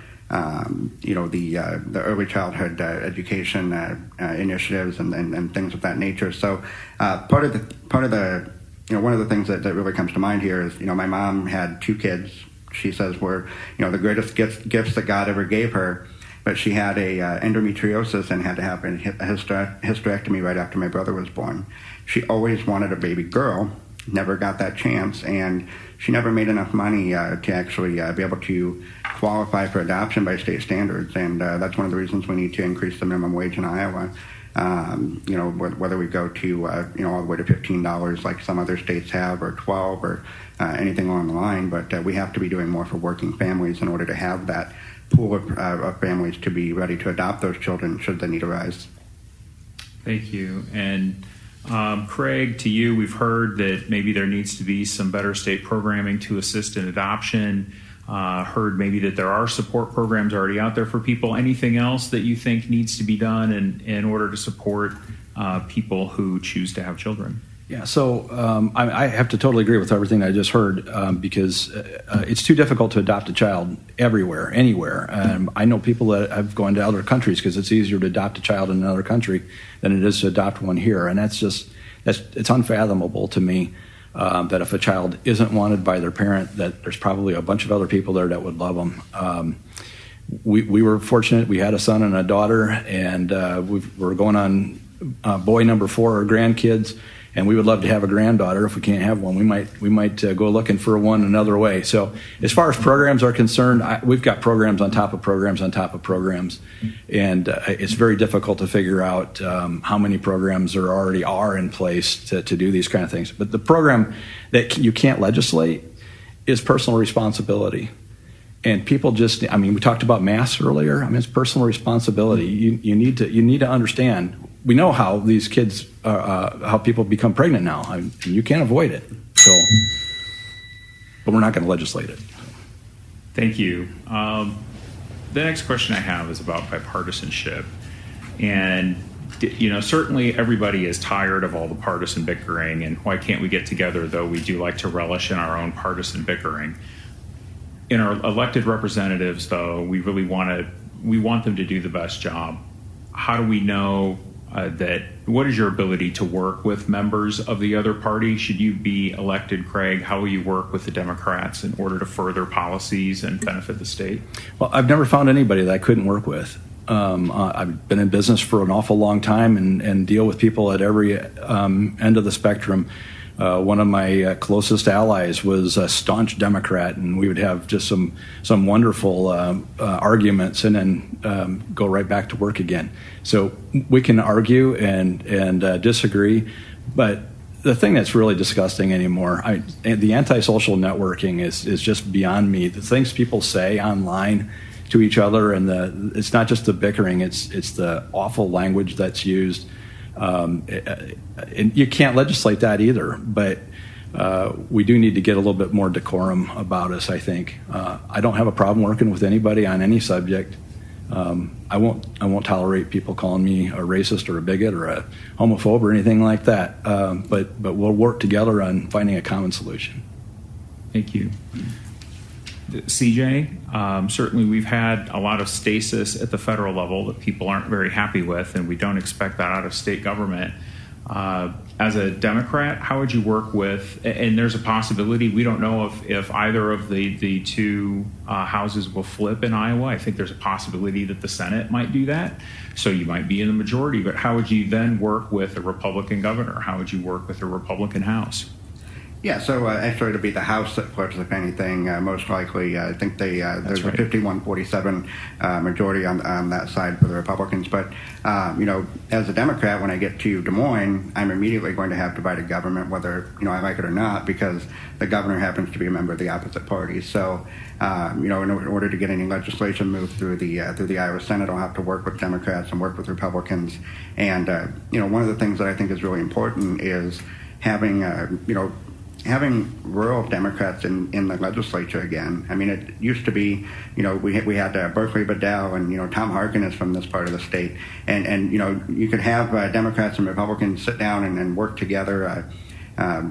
the early childhood education initiatives and things of that nature. So part of the one of the things that really comes to mind here is, my mom had 2 kids. She says were, the greatest gifts that God ever gave her. But she had a endometriosis and had to have a hysterectomy right after my brother was born. She always wanted a baby girl, never got that chance, and she never made enough money to actually be able to qualify for adoption by state standards. And that's one of the reasons we need to increase the minimum wage in Iowa. Whether we go to all the way to $15 like some other states have, or $12, or anything along the line. But we have to be doing more for working families in order to have that pool of families to be ready to adopt those children should the need arise. Thank you. And Craig, to you, we've heard that maybe there needs to be some better state programming to assist in adoption. Heard maybe that there are support programs already out there for people. Anything else that you think needs to be done in order to support people who choose to have children? Yeah, so I have to totally agree with everything I just heard because it's too difficult to adopt a child everywhere, anywhere. I know people that have gone to other countries because it's easier to adopt a child in another country than it is to adopt one here, and it's unfathomable to me that if a child isn't wanted by their parent, that there's probably a bunch of other people there that would love them. We were fortunate; we had a son and a daughter, and we're going on boy number 4, our grandkids. And we would love to have a granddaughter. If we can't have one, we might go looking for one another way. So as far as programs are concerned, we've got programs on top of programs on top of programs, and it's very difficult to figure out how many programs there already are in place to do these kind of things. But the program that you can't legislate is personal responsibility. And people just, we talked about masks earlier. It's personal responsibility. You need to understand. We know how these kids, how people become pregnant now. And you can't avoid it. So, but we're not going to legislate it. Thank you. The next question I have is about bipartisanship. And, certainly everybody is tired of all the partisan bickering. And why can't we get together, though we do like to relish in our own partisan bickering. In our elected representatives, though, we want them to do the best job. How do we know what is your ability to work with members of the other party? Should you be elected, Craig, how will you work with the Democrats in order to further policies and benefit the state? Well, I've never found anybody that I couldn't work with. I've been in business for an awful long time and deal with people at every end of the spectrum. One of my closest allies was a staunch Democrat, and we would have just some wonderful arguments and then go right back to work again. So we can argue and disagree, but the thing that's really disgusting anymore, the antisocial networking is just beyond me. The things people say online to each other, and it's not just the bickering, it's the awful language that's used. And you can't legislate that either, but we do need to get a little bit more decorum about us, I think. I don't have a problem working with anybody on any subject. I won't tolerate people calling me a racist or a bigot or a homophobe or anything like that, but we'll work together on finding a common solution. Thank you. CJ, certainly we've had a lot of stasis at the federal level that people aren't very happy with, and we don't expect that out of state government. As a Democrat, how would you work with, and there's a possibility, we don't know if either of the two houses will flip in Iowa. I think there's a possibility that the Senate might do that, so you might be in the majority, but how would you then work with a Republican governor? How would you work with a Republican House? Yeah, so actually it'll be the House that flips, if anything, most likely. I think there's a 51-47 majority on that side for the Republicans. But, as a Democrat, when I get to Des Moines, I'm immediately going to have divided government, whether, I like it or not, because the governor happens to be a member of the opposite party. So, in order to get any legislation moved through the Iowa Senate, I'll have to work with Democrats and work with Republicans. And, one of the things that I think is really important is having rural Democrats in the legislature again. It used to be, we had Berkeley Bedell and, Tom Harkin is from this part of the state. And you could have Democrats and Republicans sit down and work together. I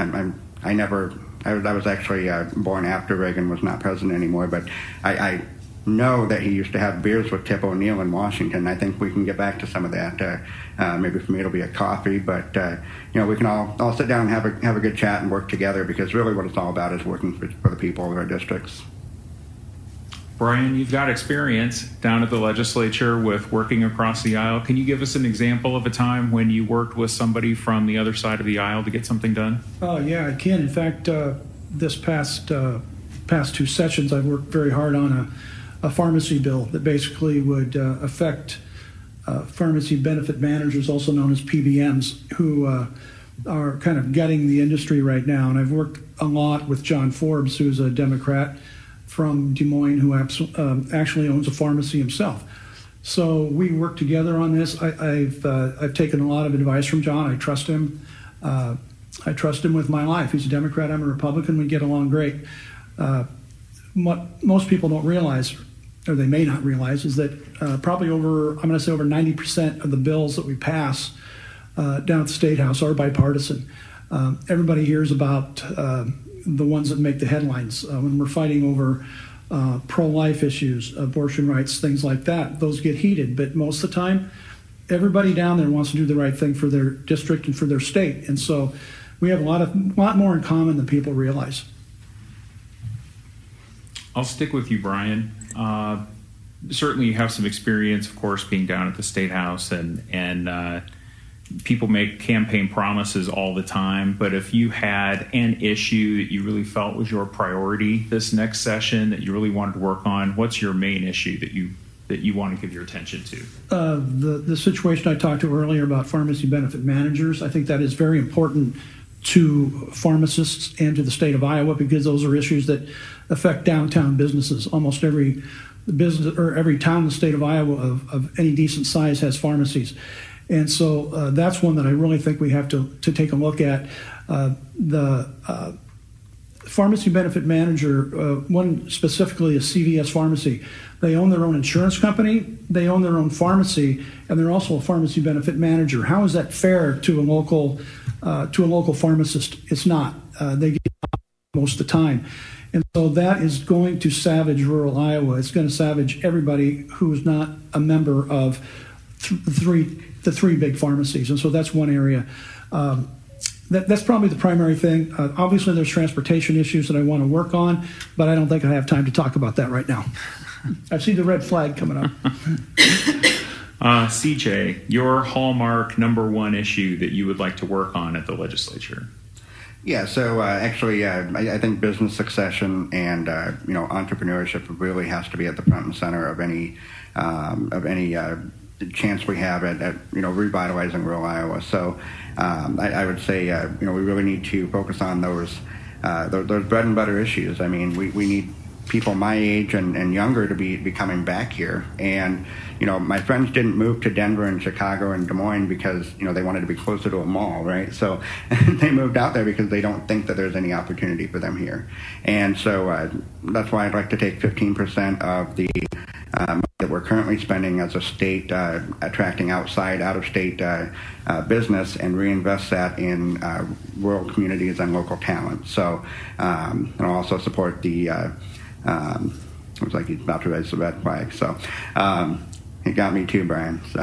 was actually born after Reagan was not president anymore, but I know that he used to have beers with Tip O'Neill in Washington. I think we can get back to some of that. Maybe for me it'll be a coffee, but we can all sit down and have a good chat and work together, because really what it's all about is working for the people of our districts. Brian, you've got experience down at the legislature with working across the aisle. Can you give us an example of a time when you worked with somebody from the other side of the aisle to get something done? Yeah, I can. In fact, this past 2 sessions, I've worked very hard on a pharmacy bill that basically would affect pharmacy benefit managers, also known as PBMs, who are kind of gutting the industry right now. And I've worked a lot with John Forbes, who's a Democrat from Des Moines, who actually owns a pharmacy himself. So we work together on this. I've taken a lot of advice from John. I trust him. I trust him with my life. He's a Democrat. I'm a Republican. We get along great. What most people don't realize, or they may not realize, is that probably over 90% of the bills that we pass down at the State House are bipartisan. Everybody hears about the ones that make the headlines when we're fighting over pro-life issues, abortion rights, things like that. Those get heated, but most of the time, everybody down there wants to do the right thing for their district and for their state, and so we have a lot more in common than people realize. I'll stick with you, Brian. Certainly, you have some experience, of course, being down at the State House, and people make campaign promises all the time. But if you had an issue that you really felt was your priority this next session that you really wanted to work on, what's your main issue that you want to give your attention to? The situation I talked to earlier about pharmacy benefit managers, I think that is very important to pharmacists and to the state of Iowa, because those are issues that affect downtown businesses. Almost every business or every town in the state of Iowa of any decent size has pharmacies. And so that's one that I really think we have to take a look at. The pharmacy benefit manager, one specifically is CVS Pharmacy. They own their own insurance company, they own their own pharmacy, and they're also a pharmacy benefit manager. How is that fair to a local pharmacist? It's not. They get most of the time. And so that is going to savage rural Iowa. It's going to savage everybody who is not a member of the three big pharmacies. And so that's one area. That's probably the primary thing. Obviously, there's transportation issues that I want to work on, but I don't think I have time to talk about that right now. I see the red flag coming up. CJ, your hallmark number one issue that you would like to work on at the legislature? Yeah, so actually, I think business succession and entrepreneurship really has to be at the front and center of any chance we have at revitalizing rural Iowa. So I would say we really need to focus on those bread and butter issues. I mean, we need people my age and younger to be coming back here. And my friends didn't move to Denver and Chicago and Des Moines because they wanted to be closer to a mall, right? So they moved out there because they don't think that there's any opportunity for them here. And so that's why I'd like to take 15% of the money that we're currently spending as a state attracting out-of-state business and reinvest that in rural communities and local talent. So and I'll also support the it was like he's about to raise the red flag. So it got me too, Brian. So,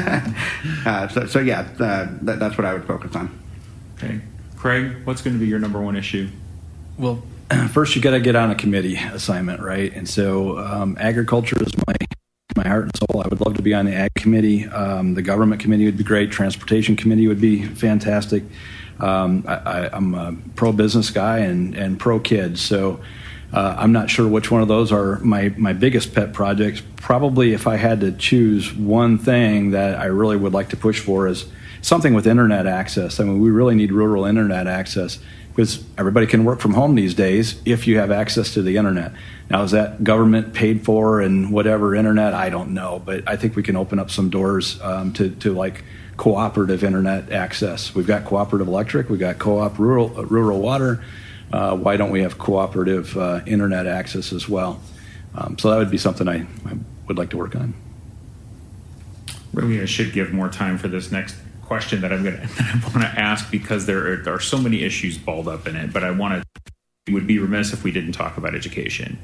that's what I would focus on. Okay. Craig, what's going to be your number one issue? Well, first you got to get on a committee assignment, right? And so agriculture is my heart and soul. I would love to be on the ag committee. The government committee would be great. Transportation committee would be fantastic. I'm a pro-business guy and pro-kids, so I'm not sure which one of those are my biggest pet projects. Probably if I had to choose one thing that I really would like to push for is something with internet access. I mean, we really need rural internet access because everybody can work from home these days if you have access to the internet. Now, is that government paid for and whatever internet? I don't know, but I think we can open up some doors to like cooperative internet access. We've got cooperative electric, we've got co-op rural water. Why don't we have cooperative internet access as well? So that would be something I would like to work on. Really, I should give more time for this next question that I want to ask because there are so many issues balled up in it. But it would be remiss if we didn't talk about education.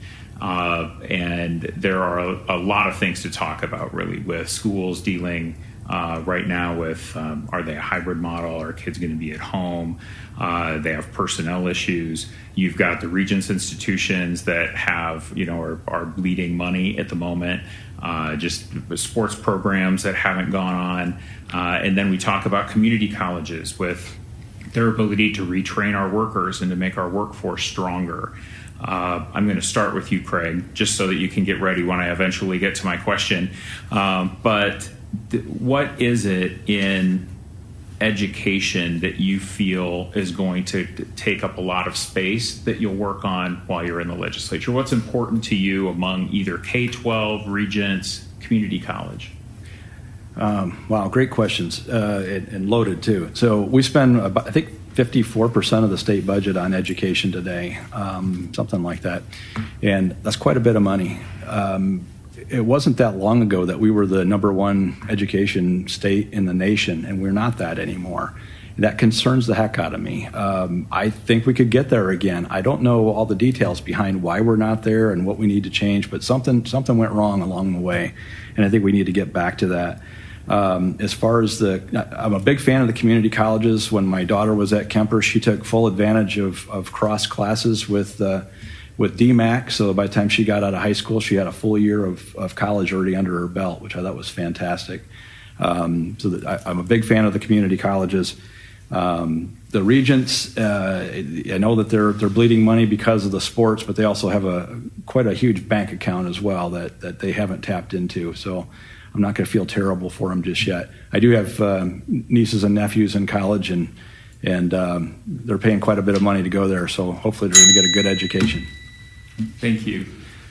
And there are a lot of things to talk about, really, with schools dealing right now with are they a hybrid model? Are kids going to be at home? They have personnel issues. You've got the Regents institutions that have, are bleeding money at the moment. Just sports programs that haven't gone on. And then we talk about community colleges with their ability to retrain our workers and to make our workforce stronger. I'm going to start with you, Craig, just so that you can get ready when I eventually get to my question. But what is it in education that you feel is going to take up a lot of space that you'll work on while you're in the legislature? What's important to you among either K-12, Regents, community college? Wow, great questions, and loaded too. So we spend about, I think, 54% of the state budget on education today, something like that, and that's quite a bit of money. It wasn't that long ago that we were the #1 education state in the nation, and we're not that anymore. That concerns the heck out of me. I think we could get there again. I don't know all the details behind why we're not there and what we need to change, but something went wrong along the way, and I think we need to get back to that. As far as I'm a big fan of the community colleges. When my daughter was at Kemper, she took full advantage of cross classes with DMAC. So by the time she got out of high school, she had a full year of college already under her belt, which I thought was fantastic. I'm a big fan of the community colleges. The regents, I know that they're bleeding money because of the sports, but they also have quite a huge bank account as well that they haven't tapped into. So I'm not going to feel terrible for them just yet. I do have nieces and nephews in college, and they're paying quite a bit of money to go there. So hopefully they're going to get a good education. Thank you.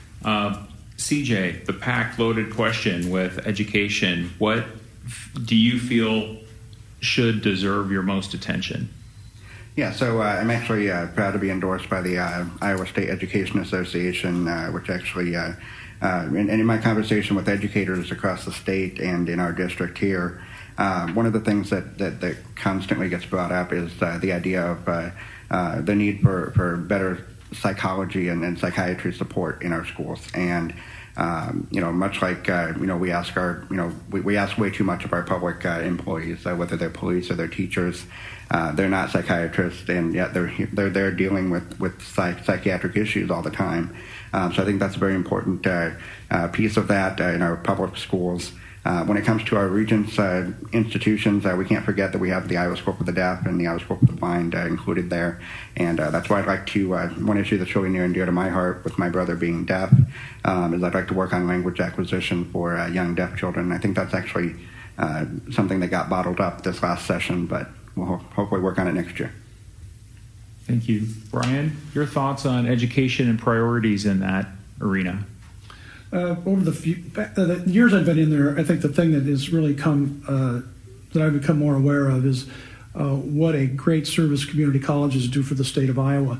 CJ, the packed, loaded question with education. What do you feel should deserve your most attention? Yeah, so I'm actually proud to be endorsed by the Iowa State Education Association, which actually, and in my conversation with educators across the state and in our district here, one of the things that constantly gets brought up is the idea of the need for better psychology and psychiatry support in our schools. And much like we ask we ask way too much of our public employees, whether they're police or they're teachers. They're not psychiatrists, and yet they're there dealing with psychiatric issues all the time. So I think that's a very important piece of that in our public schools. When it comes to our Regents institutions, we can't forget that we have the Iowa School for the Deaf and the Iowa School for the Blind included there. And that's why I'd like to, one issue that's really near and dear to my heart with my brother being deaf, is I'd like to work on language acquisition for young deaf children. I think that's actually something that got bottled up this last session, but we'll hopefully work on it next year. Thank you. Brian, your thoughts on education and priorities in that arena? Over the years I've been in there, I think the thing that has really that I've become more aware of is what a great service community colleges do for the state of Iowa.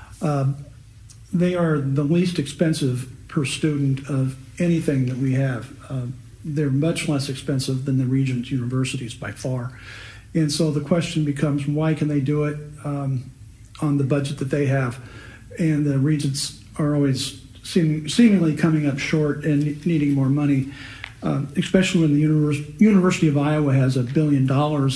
They are the least expensive per student of anything that we have. They're much less expensive than the Regents universities by far. And so the question becomes, why can they do it on the budget that they have? And the Regents are always seemingly coming up short and needing more money, especially when the University of Iowa has $1 billion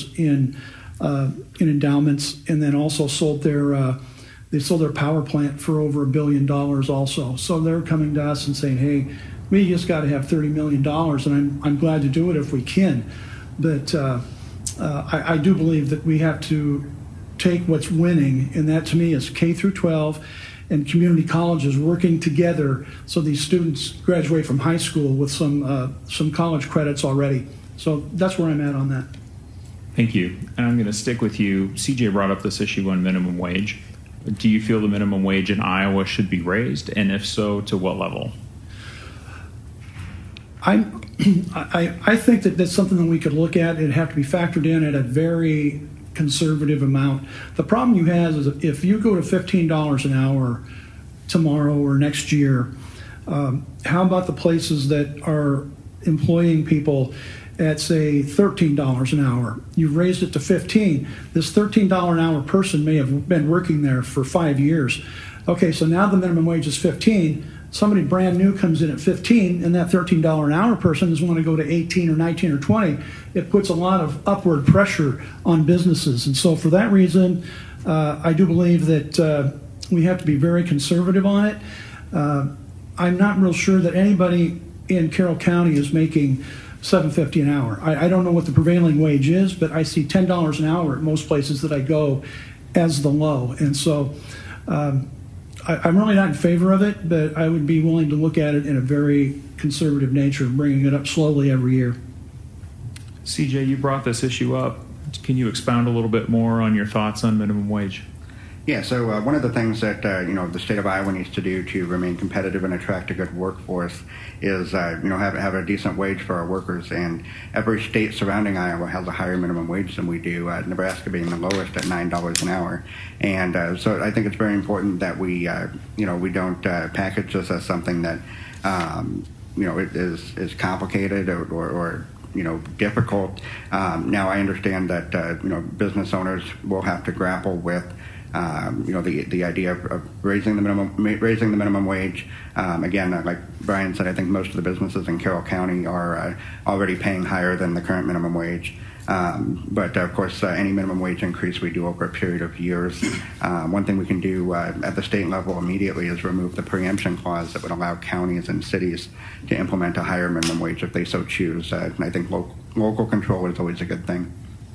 in endowments, and then also sold they sold their power plant for over $1 billion also. So they're coming to us and saying, hey, we just got to have $30 million, and I'm glad to do it if we can. But I do believe that we have to take what's winning, and that to me is K through 12 and community colleges working together so these students graduate from high school with some college credits already. So that's where I'm at on that. Thank you. And I'm going to stick with you. CJ brought up this issue on minimum wage. Do you feel the minimum wage in Iowa should be raised? And if so, to what level? I think that that's something that we could look at. It'd have to be factored in at a very conservative amount. The problem you have is if you go to $15 an hour tomorrow or next year, how about the places that are employing people at, say, $13 an hour? You've raised it to $15. This $13 an hour person may have been working there for 5 years. Okay, so now the minimum wage is $15. Somebody brand new comes in at $15, and that $13 an hour person is want to go to $18 or $19 or $20. It puts a lot of upward pressure on businesses. And so for that reason, I do believe that we have to be very conservative on it. I'm not real sure that anybody in Carroll County is making $7.50 an hour. I don't know what the prevailing wage is, but I see $10 an hour at most places that I go as the low. And so I'm really not in favor of it, but I would be willing to look at it in a very conservative nature, bringing it up slowly every year. CJ, you brought this issue up. Can you expound a little bit more on your thoughts on minimum wage? Yeah, so one of the things that the state of Iowa needs to do to remain competitive and attract a good workforce is have a decent wage for our workers. And every state surrounding Iowa has a higher minimum wage than we do. Nebraska being the lowest at $9 an hour. And so I think it's very important that we don't package this as something that it is complicated or difficult. Now I understand that business owners will have to grapple with the idea of raising the minimum wage. Again, like Brian said, I think most of the businesses in Carroll County are already paying higher than the current minimum wage. But of course, any minimum wage increase we do over a period of years. One thing we can do at the state level immediately is remove the preemption clause that would allow counties and cities to implement a higher minimum wage if they so choose. And I think local control is always a good thing.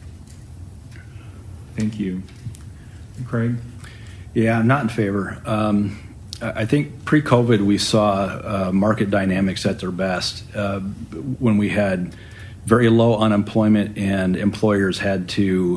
Thank you. Craig? Yeah, I'm not in favor. I think pre-COVID we saw market dynamics at their best when we had very low unemployment and employers had to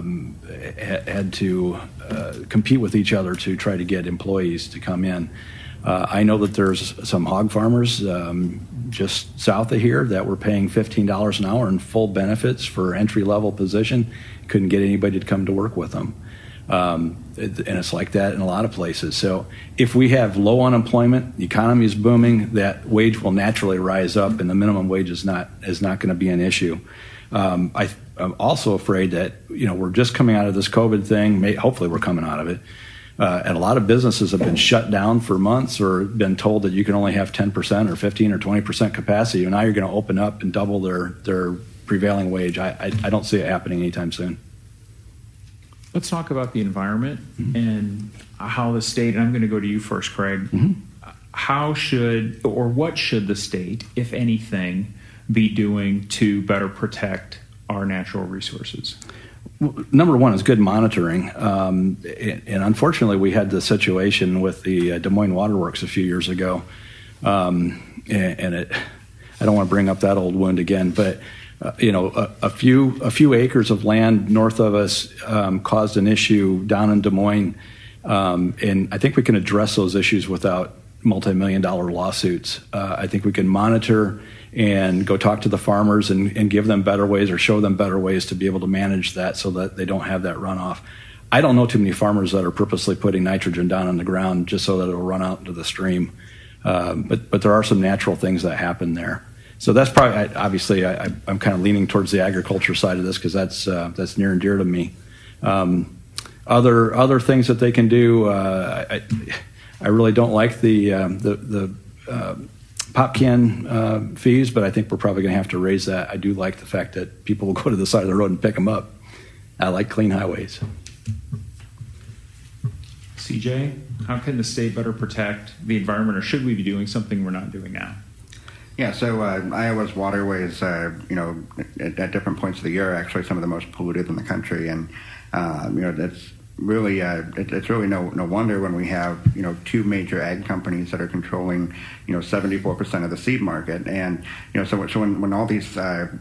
compete with each other to try to get employees to come in. I know that there's some hog farmers just south of here that were paying $15 an hour in full benefits for entry-level position. Couldn't get anybody to come to work with them. And it's like that in a lot of places. So if we have low unemployment, the economy is booming, that wage will naturally rise up, and the minimum wage is not going to be an issue. I'm also afraid that we're just coming out of this COVID thing. Hopefully, we're coming out of it. And a lot of businesses have been shut down for months or been told that you can only have 10% or 15 or 20% capacity. And now you're going to open up and double their prevailing wage. I don't see it happening anytime soon. Let's talk about the environment and how the state, and I'm going to go to you first, Craig. How should, or what should the state, if anything, be doing to better protect our natural resources? Well, number one is good monitoring. And unfortunately, we had the situation with the Des Moines Waterworks a few years ago. I don't want to bring up that old wound again, but a few acres of land north of us caused an issue down in Des Moines, and I think we can address those issues without multi-million-dollar lawsuits. I think we can monitor and go talk to the farmers and give them better ways or show them better ways to be able to manage that so that they don't have that runoff. I don't know too many farmers that are purposely putting nitrogen down on the ground just so that it'll run out into the stream, but there are some natural things that happen there. So that's probably, obviously, I'm kind of leaning towards the agriculture side of this because that's near and dear to me. Other things that they can do, I really don't like the pop can fees, but I think we're probably going to have to raise that. I do like the fact that people will go to the side of the road and pick them up. I like clean highways. CJ, how can the state better protect the environment, or should we be doing something we're not doing now? Yeah, so Iowa's waterways, at different points of the year, are actually some of the most polluted in the country, and that's really it's really no wonder when we have two major ag companies that are controlling 74% of the seed market, and so when all these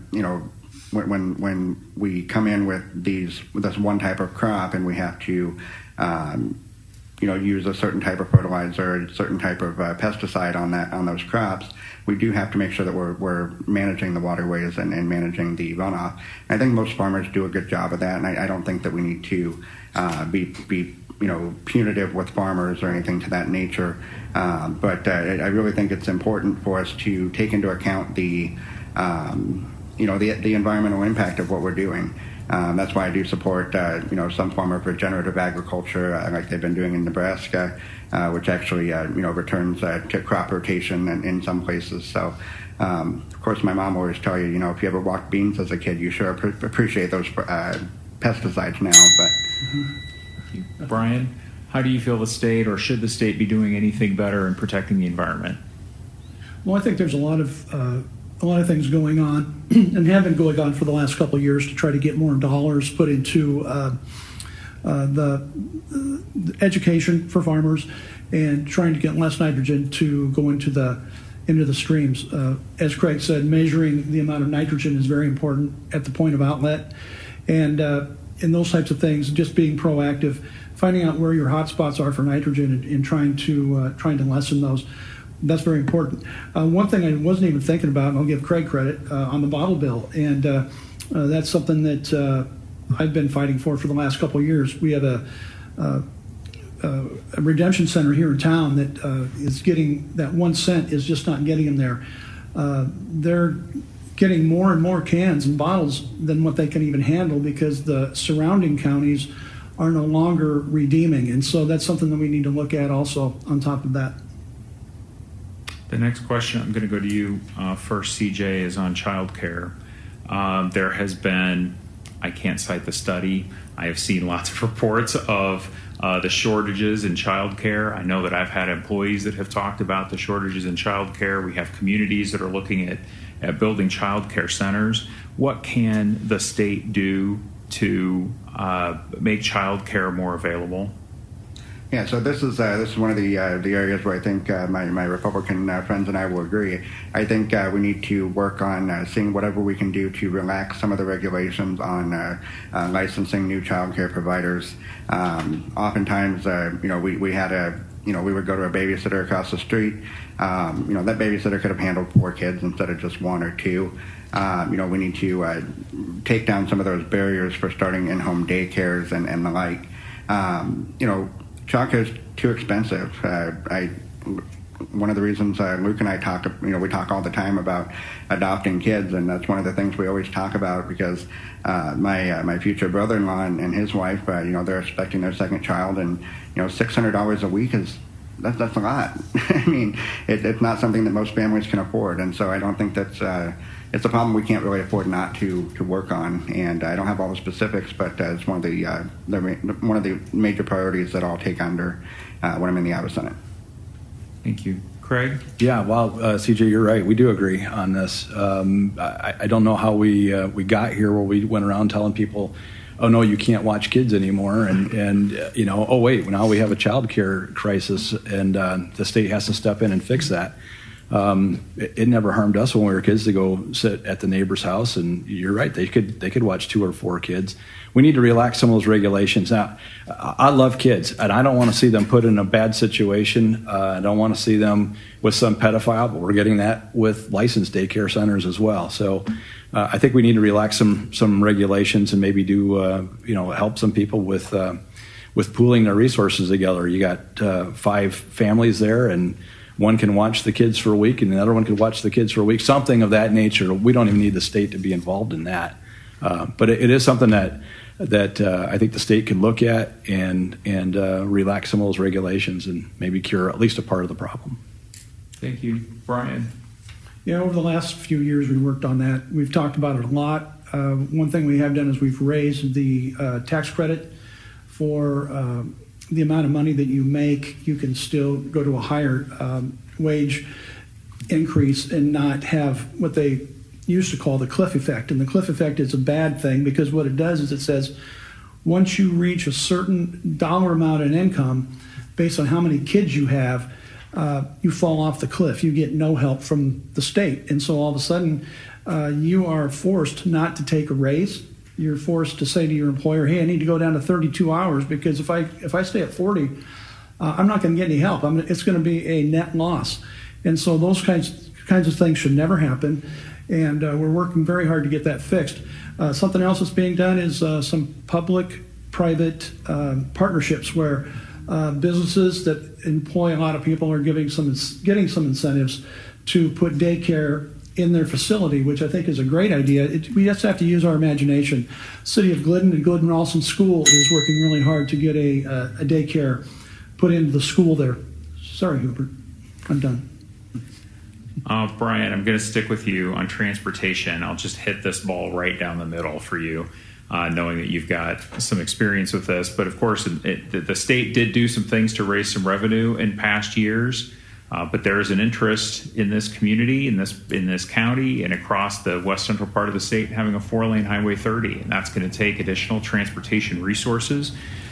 when we come in with this one type of crop and we have to use a certain type of fertilizer, a certain type of pesticide on those crops, we do have to make sure that we're managing the waterways and managing the runoff. And I think most farmers do a good job of that, and I don't think that we need to be punitive with farmers or anything to that nature. But I really think it's important for us to take into account the environmental impact of what we're doing. That's why I do support, some form of regenerative agriculture, like they've been doing in Nebraska, which actually, returns to crop rotation in some places. So, of course, my mom always tell you, if you ever walked beans as a kid, you sure appreciate those pesticides now. But Brian, how do you feel the state, or should the state be doing anything better in protecting the environment? Well, I think there's a lot of things going on and have been going on for the last couple of years to try to get more dollars put into the education for farmers and trying to get less nitrogen to go into the streams. As Craig said, measuring the amount of nitrogen is very important at the point of outlet, and those types of things. Just being proactive. finding out where your hot spots are for nitrogen and trying to lessen those. That's very important. One thing I wasn't even thinking about, and I'll give Craig credit, on the bottle bill, and that's something that I've been fighting for the last couple of years. We have a redemption center here in town that is getting that 1 cent is just not getting them there. They're getting more and more cans and bottles than what they can even handle because the surrounding counties are no longer redeeming, and so that's something that we need to look at also on top of that. The next question, I'm going to go to you first, CJ, is on childcare. There has been, I can't cite the study, I have seen lots of reports of the shortages in childcare. I know that I've had employees that have talked about the shortages in childcare. We have communities that are looking at building childcare centers. What can the state do to make childcare more available? Yeah, so this is one of the areas where I think my Republican friends and I will agree. I think we need to work on seeing whatever we can do to relax some of the regulations on licensing new child care providers. Oftentimes, we had we would go to a babysitter across the street. That babysitter could have handled 4 kids instead of just 1 or 2. We need to take down some of those barriers for starting in-home daycares and the like. Childcare is too expensive. One of the reasons Luke and I talk, we talk all the time about adopting kids, and that's one of the things we always talk about because my future brother-in-law and his wife, they're expecting their second child, and $600 a week that's a lot. I mean, it's not something that most families can afford, and so I don't think that's it's a problem we can't really afford not to work on. And I don't have all the specifics, but it's one of the major priorities that I'll take under when I'm in the Iowa Senate. Thank you. Craig? Yeah, well, CJ, you're right. We do agree on this. I don't know how we got here where we went around telling people, oh, no, you can't watch kids anymore. And oh, wait, now we have a child care crisis, and the state has to step in and fix that. It never harmed us when we were kids to go sit at the neighbor's house, and you're right, they could watch 2 or 4 kids. We need to relax some of those regulations. Now, I love kids, and I don't want to see them put in a bad situation. I don't want to see them with some pedophile, but we're getting that with licensed daycare centers as well. So I think we need to relax some regulations and maybe do help some people with pooling their resources together. You got 5 families there, and one can watch the kids for a week, and the other one can watch the kids for a week, something of that nature. We don't even need the state to be involved in that. But it is something that I think the state can look at and relax some of those regulations and maybe cure at least a part of the problem. Thank you. Brian? Yeah, over the last few years we worked on that. We've talked about it a lot. One thing we have done is we've raised the tax credit for the amount of money that you make. You can still go to a higher wage increase and not have what they used to call the cliff effect. And the cliff effect is a bad thing because what it does is it says once you reach a certain dollar amount in income based on how many kids you have, you fall off the cliff. You get no help from the state. And so all of a sudden you are forced not to take a raise. You're forced to say to your employer, hey, I need to go down to 32 hours because if I stay at 40, I'm not going to get any help. It's going to be a net loss. And so those kinds of things should never happen. And we're working very hard to get that fixed. Something else that's being done is some public-private partnerships where businesses that employ a lot of people are getting some incentives to put daycare in their facility, which I think is a great idea. We just have to use our imagination. City of Glidden and Glidden-Ralston School is working really hard to get a daycare put into the school there. Sorry, Hubert. I'm done. Brian, I'm going to stick with you on transportation. I'll just hit this ball right down the middle for you, knowing that you've got some experience with this. But, of course, the state did do some things to raise some revenue in past years. But there is an interest in this community, in this county, and across the west central part of the state having a 4-lane Highway 30, and that's going to take additional transportation resources.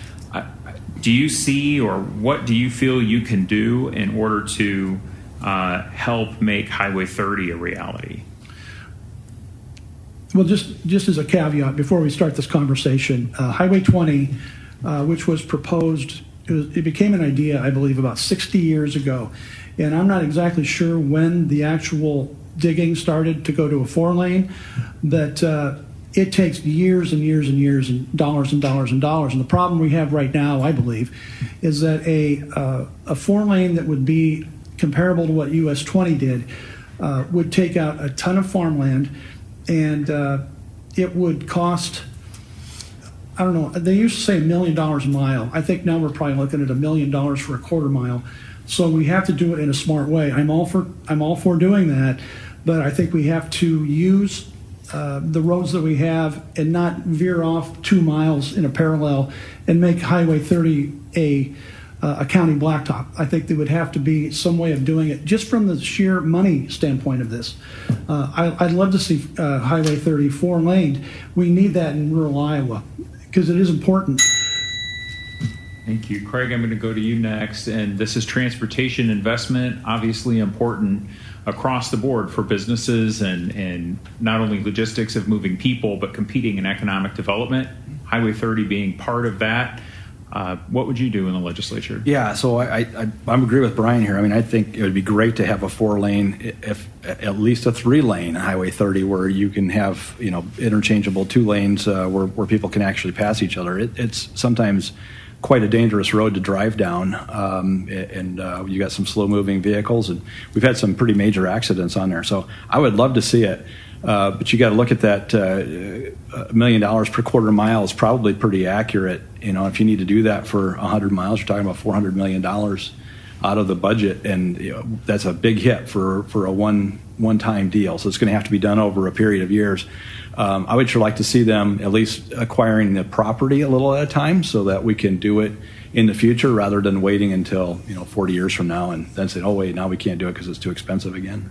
Do you see, or what do you feel you can do in order to help make Highway 30 a reality? Well, just as a caveat before we start this conversation, Highway 20 which was proposed. It became an idea, I believe, about 60 years ago. And I'm not exactly sure when the actual digging started to go to a 4-lane, but it takes years and years and years and dollars and dollars and dollars. And the problem we have right now, I believe, is that a 4-lane that would be comparable to what US 20 did would take out a ton of farmland, and it would cost, I don't know, they used to say $1 million a mile. I think now we're probably looking at $1 million for a quarter mile. So we have to do it in a smart way. I'm all for doing that, but I think we have to use the roads that we have and not veer off 2 miles in a parallel and make Highway 30 a county blacktop. I think there would have to be some way of doing it just from the sheer money standpoint of this. I'd love to see Highway 30 4-laned. We need that in rural Iowa because it is important. Thank you. Craig, I'm going to go to you next. And this is transportation investment, obviously important across the board for businesses and not only logistics of moving people, but competing in economic development. Highway 30 being part of that. What would you do in the legislature? Yeah, so I agree with Brian here. I mean, I think it would be great to have a 4-lane, if at least a 3-lane Highway 30, where you can have interchangeable 2 lanes where people can actually pass each other. It's sometimes quite a dangerous road to drive down, and you got some slow-moving vehicles, and we've had some pretty major accidents on there. So I would love to see it, but you got to look at that. $1 million per quarter mile is probably pretty accurate. If you need to do that for 100 miles, you're talking about $400 million out of the budget, and that's a big hit for a one-time deal. So it's going to have to be done over a period of years. I would sure like to see them at least acquiring the property a little at a time so that we can do it in the future rather than waiting until 40 years from now and then saying, oh, wait, now we can't do it because it's too expensive again.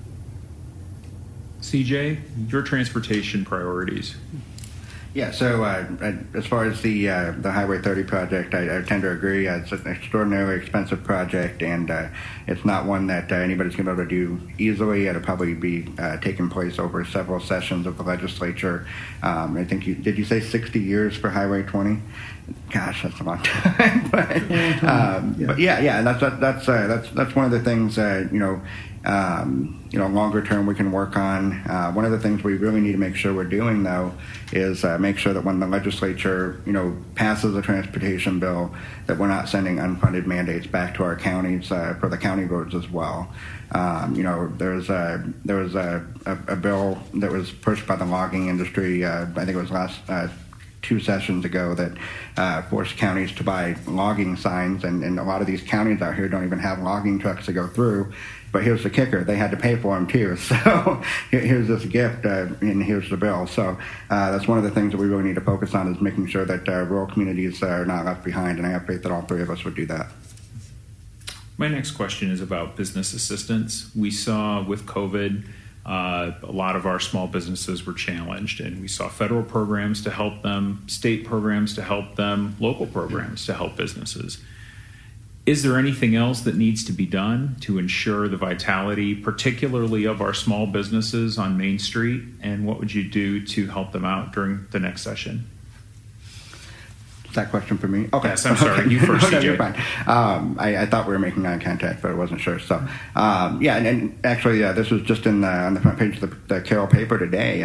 CJ, your transportation priorities. Yeah, so as far as the Highway 30 project, I tend to agree. It's an extraordinarily expensive project, and it's not one that anybody's going to be able to do easily. It'll probably be taking place over several sessions of the legislature. I think did you say 60 years for Highway 20? Gosh, that's a long time. But yeah, and that's one of the things longer term we can work on. One of the things we really need to make sure we're doing, though, is make sure that when the legislature, passes a transportation bill, that we're not sending unfunded mandates back to our counties for the county roads as well. There was a bill that was pushed by the logging industry. I think it was last 2 sessions ago that forced counties to buy logging signs, and a lot of these counties out here don't even have logging trucks to go through. But here's the kicker: they had to pay for them too. So here's this gift, and here's the bill. So that's one of the things that we really need to focus on, is making sure that rural communities are not left behind. And I have faith that all 3 of us would do that. My next question is about business assistance. We saw with COVID, a lot of our small businesses were challenged, and we saw federal programs to help them, state programs to help them, local programs to help businesses. Is there anything else that needs to be done to ensure the vitality, particularly of our small businesses on Main Street? And what would you do to help them out during the next session? Is that question for me? Okay. Yes, I'm sorry. You first, no, CJ. You're fine. I thought we were making eye contact, but I wasn't sure. So, and actually, this was just on the front page of the Carroll paper today.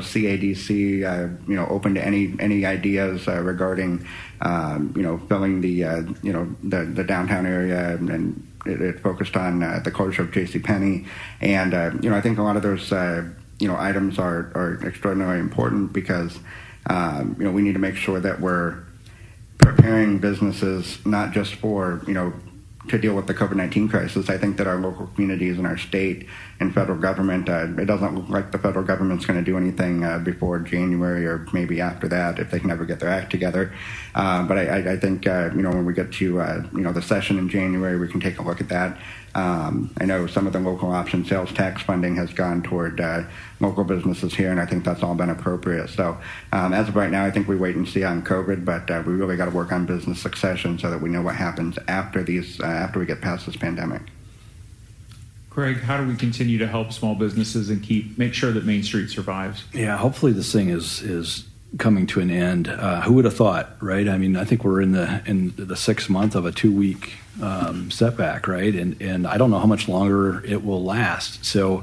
CADC, open to any ideas regarding, filling the downtown area, and it focused on the closure of JCPenney. And, I think a lot of those, items are extraordinarily important because, we need to make sure that we're preparing businesses not just for, to deal with the COVID-19 crisis. I think that our local communities and our state and federal government, it doesn't look like the federal government's going to do anything before January or maybe after that if they can ever get their act together. But I think, when we get to, the session in January, we can take a look at that. I know some of the local option sales tax funding has gone toward local businesses here, and I think that's all been appropriate. So as of right now, I think we wait and see on COVID, but we really got to work on business succession so that we know what happens after after we get past this pandemic. Craig, how do we continue to help small businesses and make sure that Main Street survives? Yeah, hopefully this thing is coming to an end. Who would have thought, right? I mean, I think we're in the 6th month of a 2-week setback, right? And I don't know how much longer it will last. So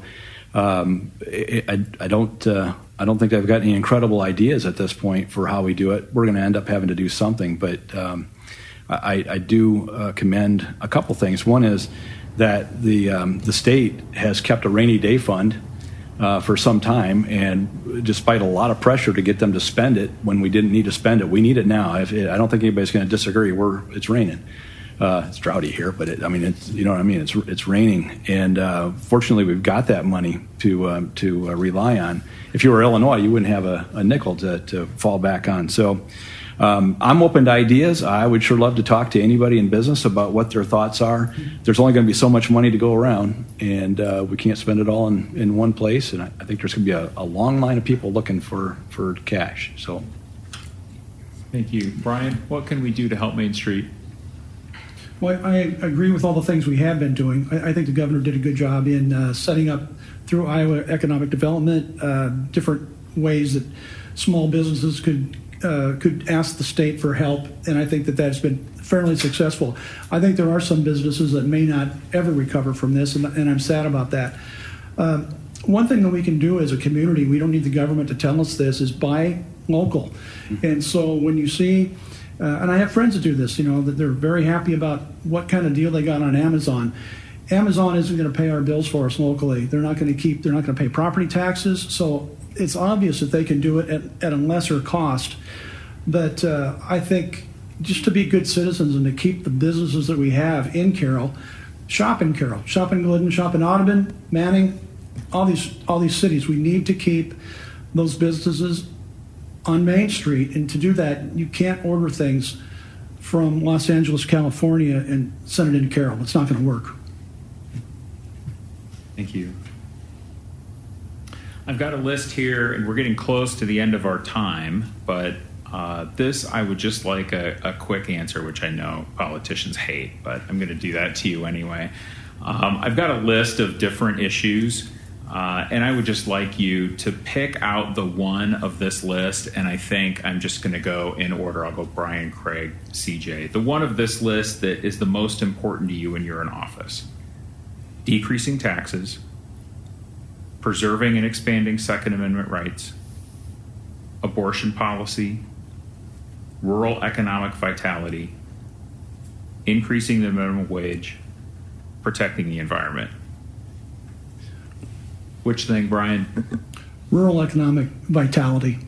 I don't think I've got any incredible ideas at this point for how we do it. We're going to end up having to do something, but I do commend a couple things. One is that the state has kept a rainy day fund for some time, and despite a lot of pressure to get them to spend it when we didn't need to spend it, we need it now. I don't think anybody's going to disagree. It's raining. It's droughty here, but it's you know what I mean. It's raining, and fortunately, we've got that money to rely on. If you were Illinois, you wouldn't have a nickel to fall back on. So. I'm open to ideas. I would sure love to talk to anybody in business about what their thoughts are. There's only going to be so much money to go around, and we can't spend it all in one place. And I think there's going to be a long line of people looking for cash. So, thank you, Brian. What can we do to help Main Street? Well, I agree with all the things we have been doing. I think the governor did a good job in setting up through Iowa Economic Development different ways that small businesses could ask the state for help, and I think that's been fairly successful. I think there are some businesses that may not ever recover from this, and I'm sad about that. One thing that we can do as a community, we don't need the government to tell us this, is buy local. And so when you see, and I have friends that do this, that they're very happy about what kind of deal they got on Amazon. Amazon isn't going to pay our bills for us locally. They're not going to pay property taxes, so it's obvious that they can do it at a lesser cost. But I think just to be good citizens and to keep the businesses that we have in Carroll, shop in Carroll, shop in Glidden, shop in Audubon, Manning, all these cities, we need to keep those businesses on Main Street. And to do that, you can't order things from Los Angeles, California, and send it into Carroll. It's not going to work. Thank you. I've got a list here, and we're getting close to the end of our time, but this I would just like a quick answer, which I know politicians hate, but I'm going to do that to you anyway. I've got a list of different issues, and I would just like you to pick out the one of this list, and I think I'm just going to go in order. I'll go Brian, Craig, CJ. The one of this list that is the most important to you when you're in office. Decreasing taxes, preserving and expanding Second Amendment rights, abortion policy, rural economic vitality, increasing the minimum wage, protecting the environment. Which thing, Brian? Rural economic vitality.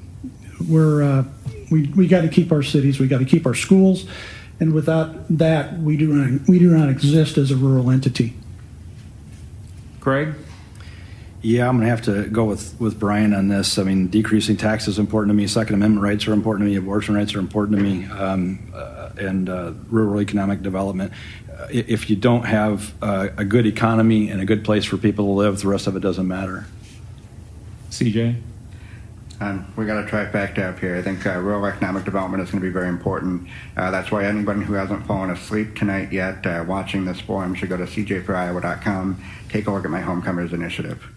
We got to keep our cities, we got to keep our schools, and without that, we do not exist as a rural entity. Craig? Yeah, I'm going to have to go with Brian on this. I mean, decreasing taxes is important to me. Second Amendment rights are important to me. Abortion rights are important to me. And rural economic development. If you don't have a good economy and a good place for people to live, the rest of it doesn't matter. CJ? We got a trifecta up here. I think rural economic development is going to be very important. That's why anybody who hasn't fallen asleep tonight yet watching this forum should go to cjforiowa.com, take a look at my Homecomers initiative.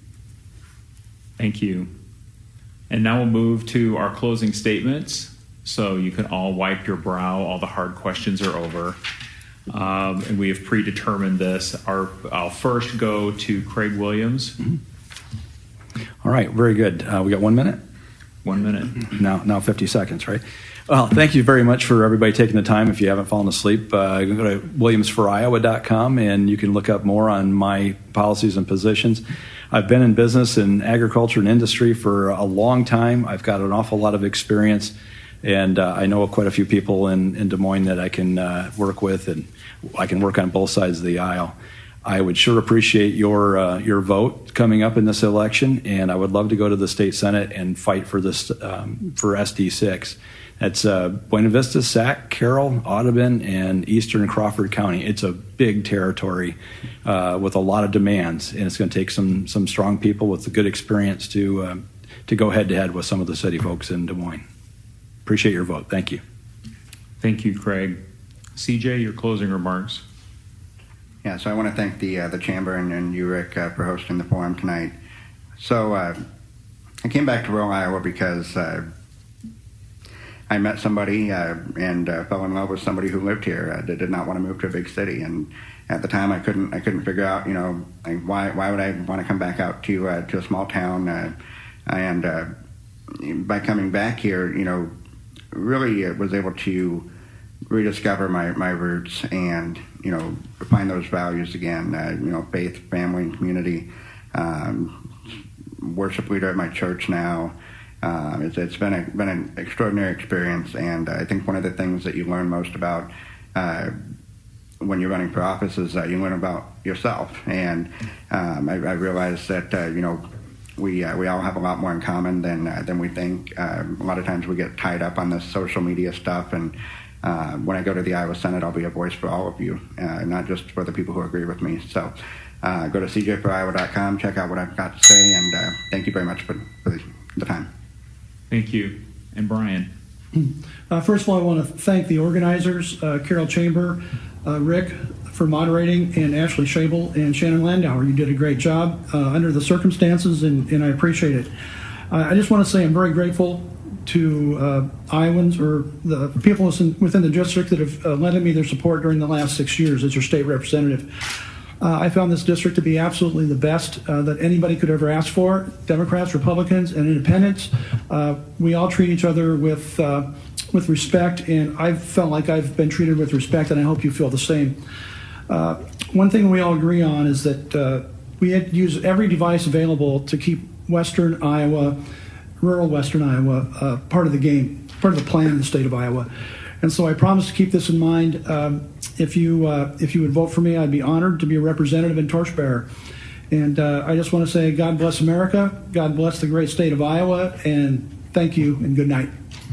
Thank you. And now we'll move to our closing statements. So you can all wipe your brow. All the hard questions are over. And we have predetermined this. I'll first go to Craig Williams. Mm-hmm. All right, very good. We got 1 minute? 1 minute. Now 50 seconds, right? Well, thank you very much for everybody taking the time. If you haven't fallen asleep, you can go to williamsforiowa.com and you can look up more on my policies and positions. I've been in business in agriculture and industry for a long time. I've got an awful lot of experience, and I know quite a few people in Des Moines that I can work with, and I can work on both sides of the aisle. I would sure appreciate your vote coming up in this election, and I would love to go to the state senate and fight for this for SD6. That's Buena Vista, Sac, Carroll, Audubon, and Eastern Crawford County. It's a big territory with a lot of demands, and it's going to take some strong people with a good experience to go head to head with some of the city folks in Des Moines. Appreciate your vote. Thank you. Thank you, Craig. CJ, your closing remarks. Yeah, so I want to thank the Chamber and you, Rick, for hosting the forum tonight. So I came back to rural Iowa because I met somebody and fell in love with somebody who lived here that did not want to move to a big city. And at the time, I couldn't figure out, like, why would I want to come back out to a small town? And by coming back here, really was able to rediscover my roots and find those values again. Faith, family, and community. Worship leader at my church now. It's been an extraordinary experience, and I think one of the things that you learn most about when you're running for office is you learn about yourself. And I realized that we all have a lot more in common than we think. A lot of times we get tied up on this social media stuff, and when I go to the Iowa Senate, I'll be a voice for all of you, not just for the people who agree with me. So go to cjforiowa.com, check out what I've got to say, and thank you very much for the time. Thank you. And Brian? First of all, I want to thank the organizers, Carroll Chamber, Rick, for moderating, and Ashley Schabel and Shannon Landauer. You did a great job under the circumstances, and I appreciate it. I just want to say I'm very grateful to Iowans or the people within the district that have lended me their support during the last 6 years as your state representative. I found this district to be absolutely the best that anybody could ever ask for. Democrats, Republicans, and independents. We all treat each other with respect, and I've felt like I've been treated with respect, and I hope you feel the same. One thing we all agree on is that we had to use every device available to keep Western Iowa, rural Western Iowa, part of the game, part of the plan in the state of Iowa. And so I promise to keep this in mind. If you would vote for me, I'd be honored to be a representative and torchbearer. And I just want to say, God bless America, God bless the great state of Iowa, and thank you and good night.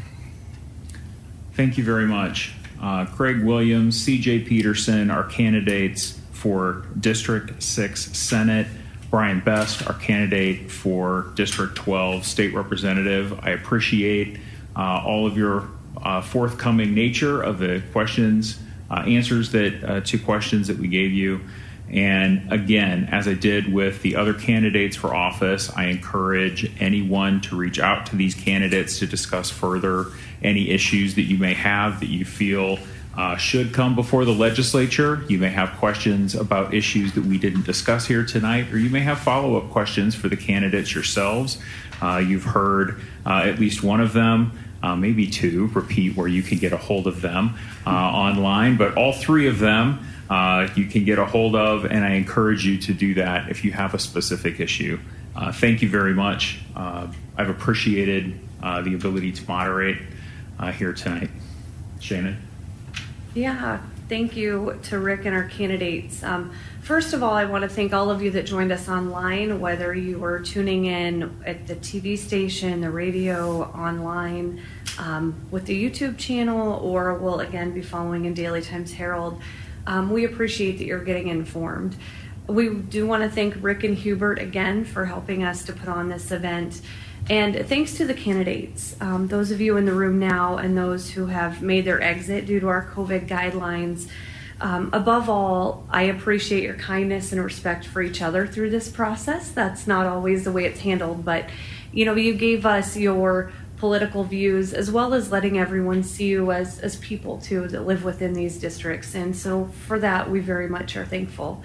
Thank you very much. Craig Williams, C.J. Peterson, our candidates for District 6 Senate. Brian Best, our candidate for District 12 State Representative. I appreciate all of your forthcoming nature of the questions, answers to questions that we gave you. And again, as I did with the other candidates for office, I encourage anyone to reach out to these candidates to discuss further any issues that you may have that you feel should come before the legislature. You may have questions about issues that we didn't discuss here tonight, or you may have follow-up questions for the candidates yourselves. You've heard at least one of them, maybe two, repeat where you can get a hold of them online, but all three of them you can get a hold of, and I encourage you to do that if you have a specific issue. Thank you very much. I've appreciated the ability to moderate here tonight. Shannon? Yeah, thank you to Rick and our candidates. First of all, I want to thank all of you that joined us online, whether you were tuning in at the TV station, the radio, online, with the YouTube channel, or will again be following in Daily Times Herald. We appreciate that you're getting informed. We do want to thank Rick and Hubert again for helping us to put on this event. And thanks to the candidates, those of you in the room now and those who have made their exit due to our COVID guidelines. Above all, I appreciate your kindness and respect for each other through this process. That's not always the way it's handled, but you gave us your political views as well as letting everyone see you as people too that live within these districts. And so for that, we very much are thankful.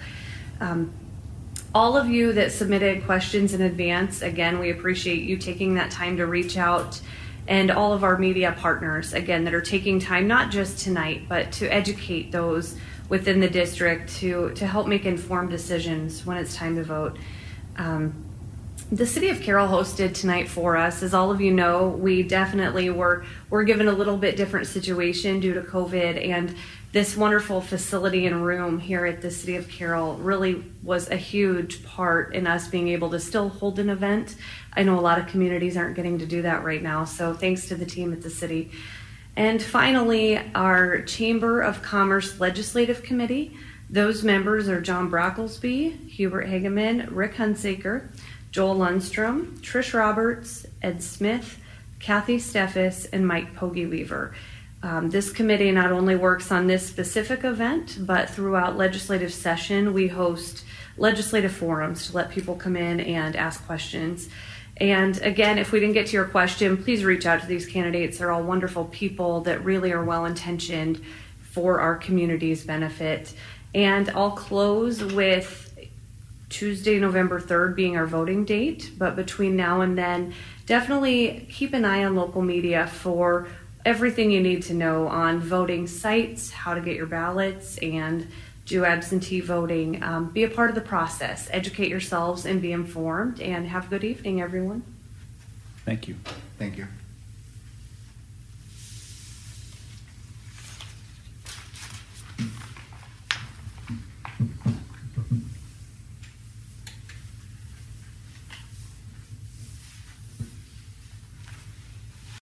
All of you that submitted questions in advance, again, we appreciate you taking that time to reach out, and all of our media partners, again, that are taking time, not just tonight, but to educate those within the district to help make informed decisions when it's time to vote. The City of Carroll hosted tonight for us. As all of you know, we definitely were given a little bit different situation due to COVID, and this wonderful facility and room here at the City of Carroll really was a huge part in us being able to still hold an event. I know a lot of communities aren't getting to do that right now, so thanks to the team at the city. And finally, our Chamber of Commerce Legislative Committee. Those members are John Brocklesby, Hubert Hageman, Rick Hunsaker, Joel Lundstrom, Trish Roberts, Ed Smith, Kathy Steffes, and Mike Pogge-Weaver. This committee not only works on this specific event, but throughout legislative session, we host legislative forums to let people come in and ask questions. And again, if we didn't get to your question, please reach out to these candidates. They're all wonderful people that really are well-intentioned for our community's benefit. And I'll close with Tuesday, November 3rd being our voting date. But between now and then, definitely keep an eye on local media for everything you need to know on voting sites, how to get your ballots, and do absentee voting. Be a part of the process. Educate yourselves and be informed. And have a good evening, everyone. Thank you. Thank you.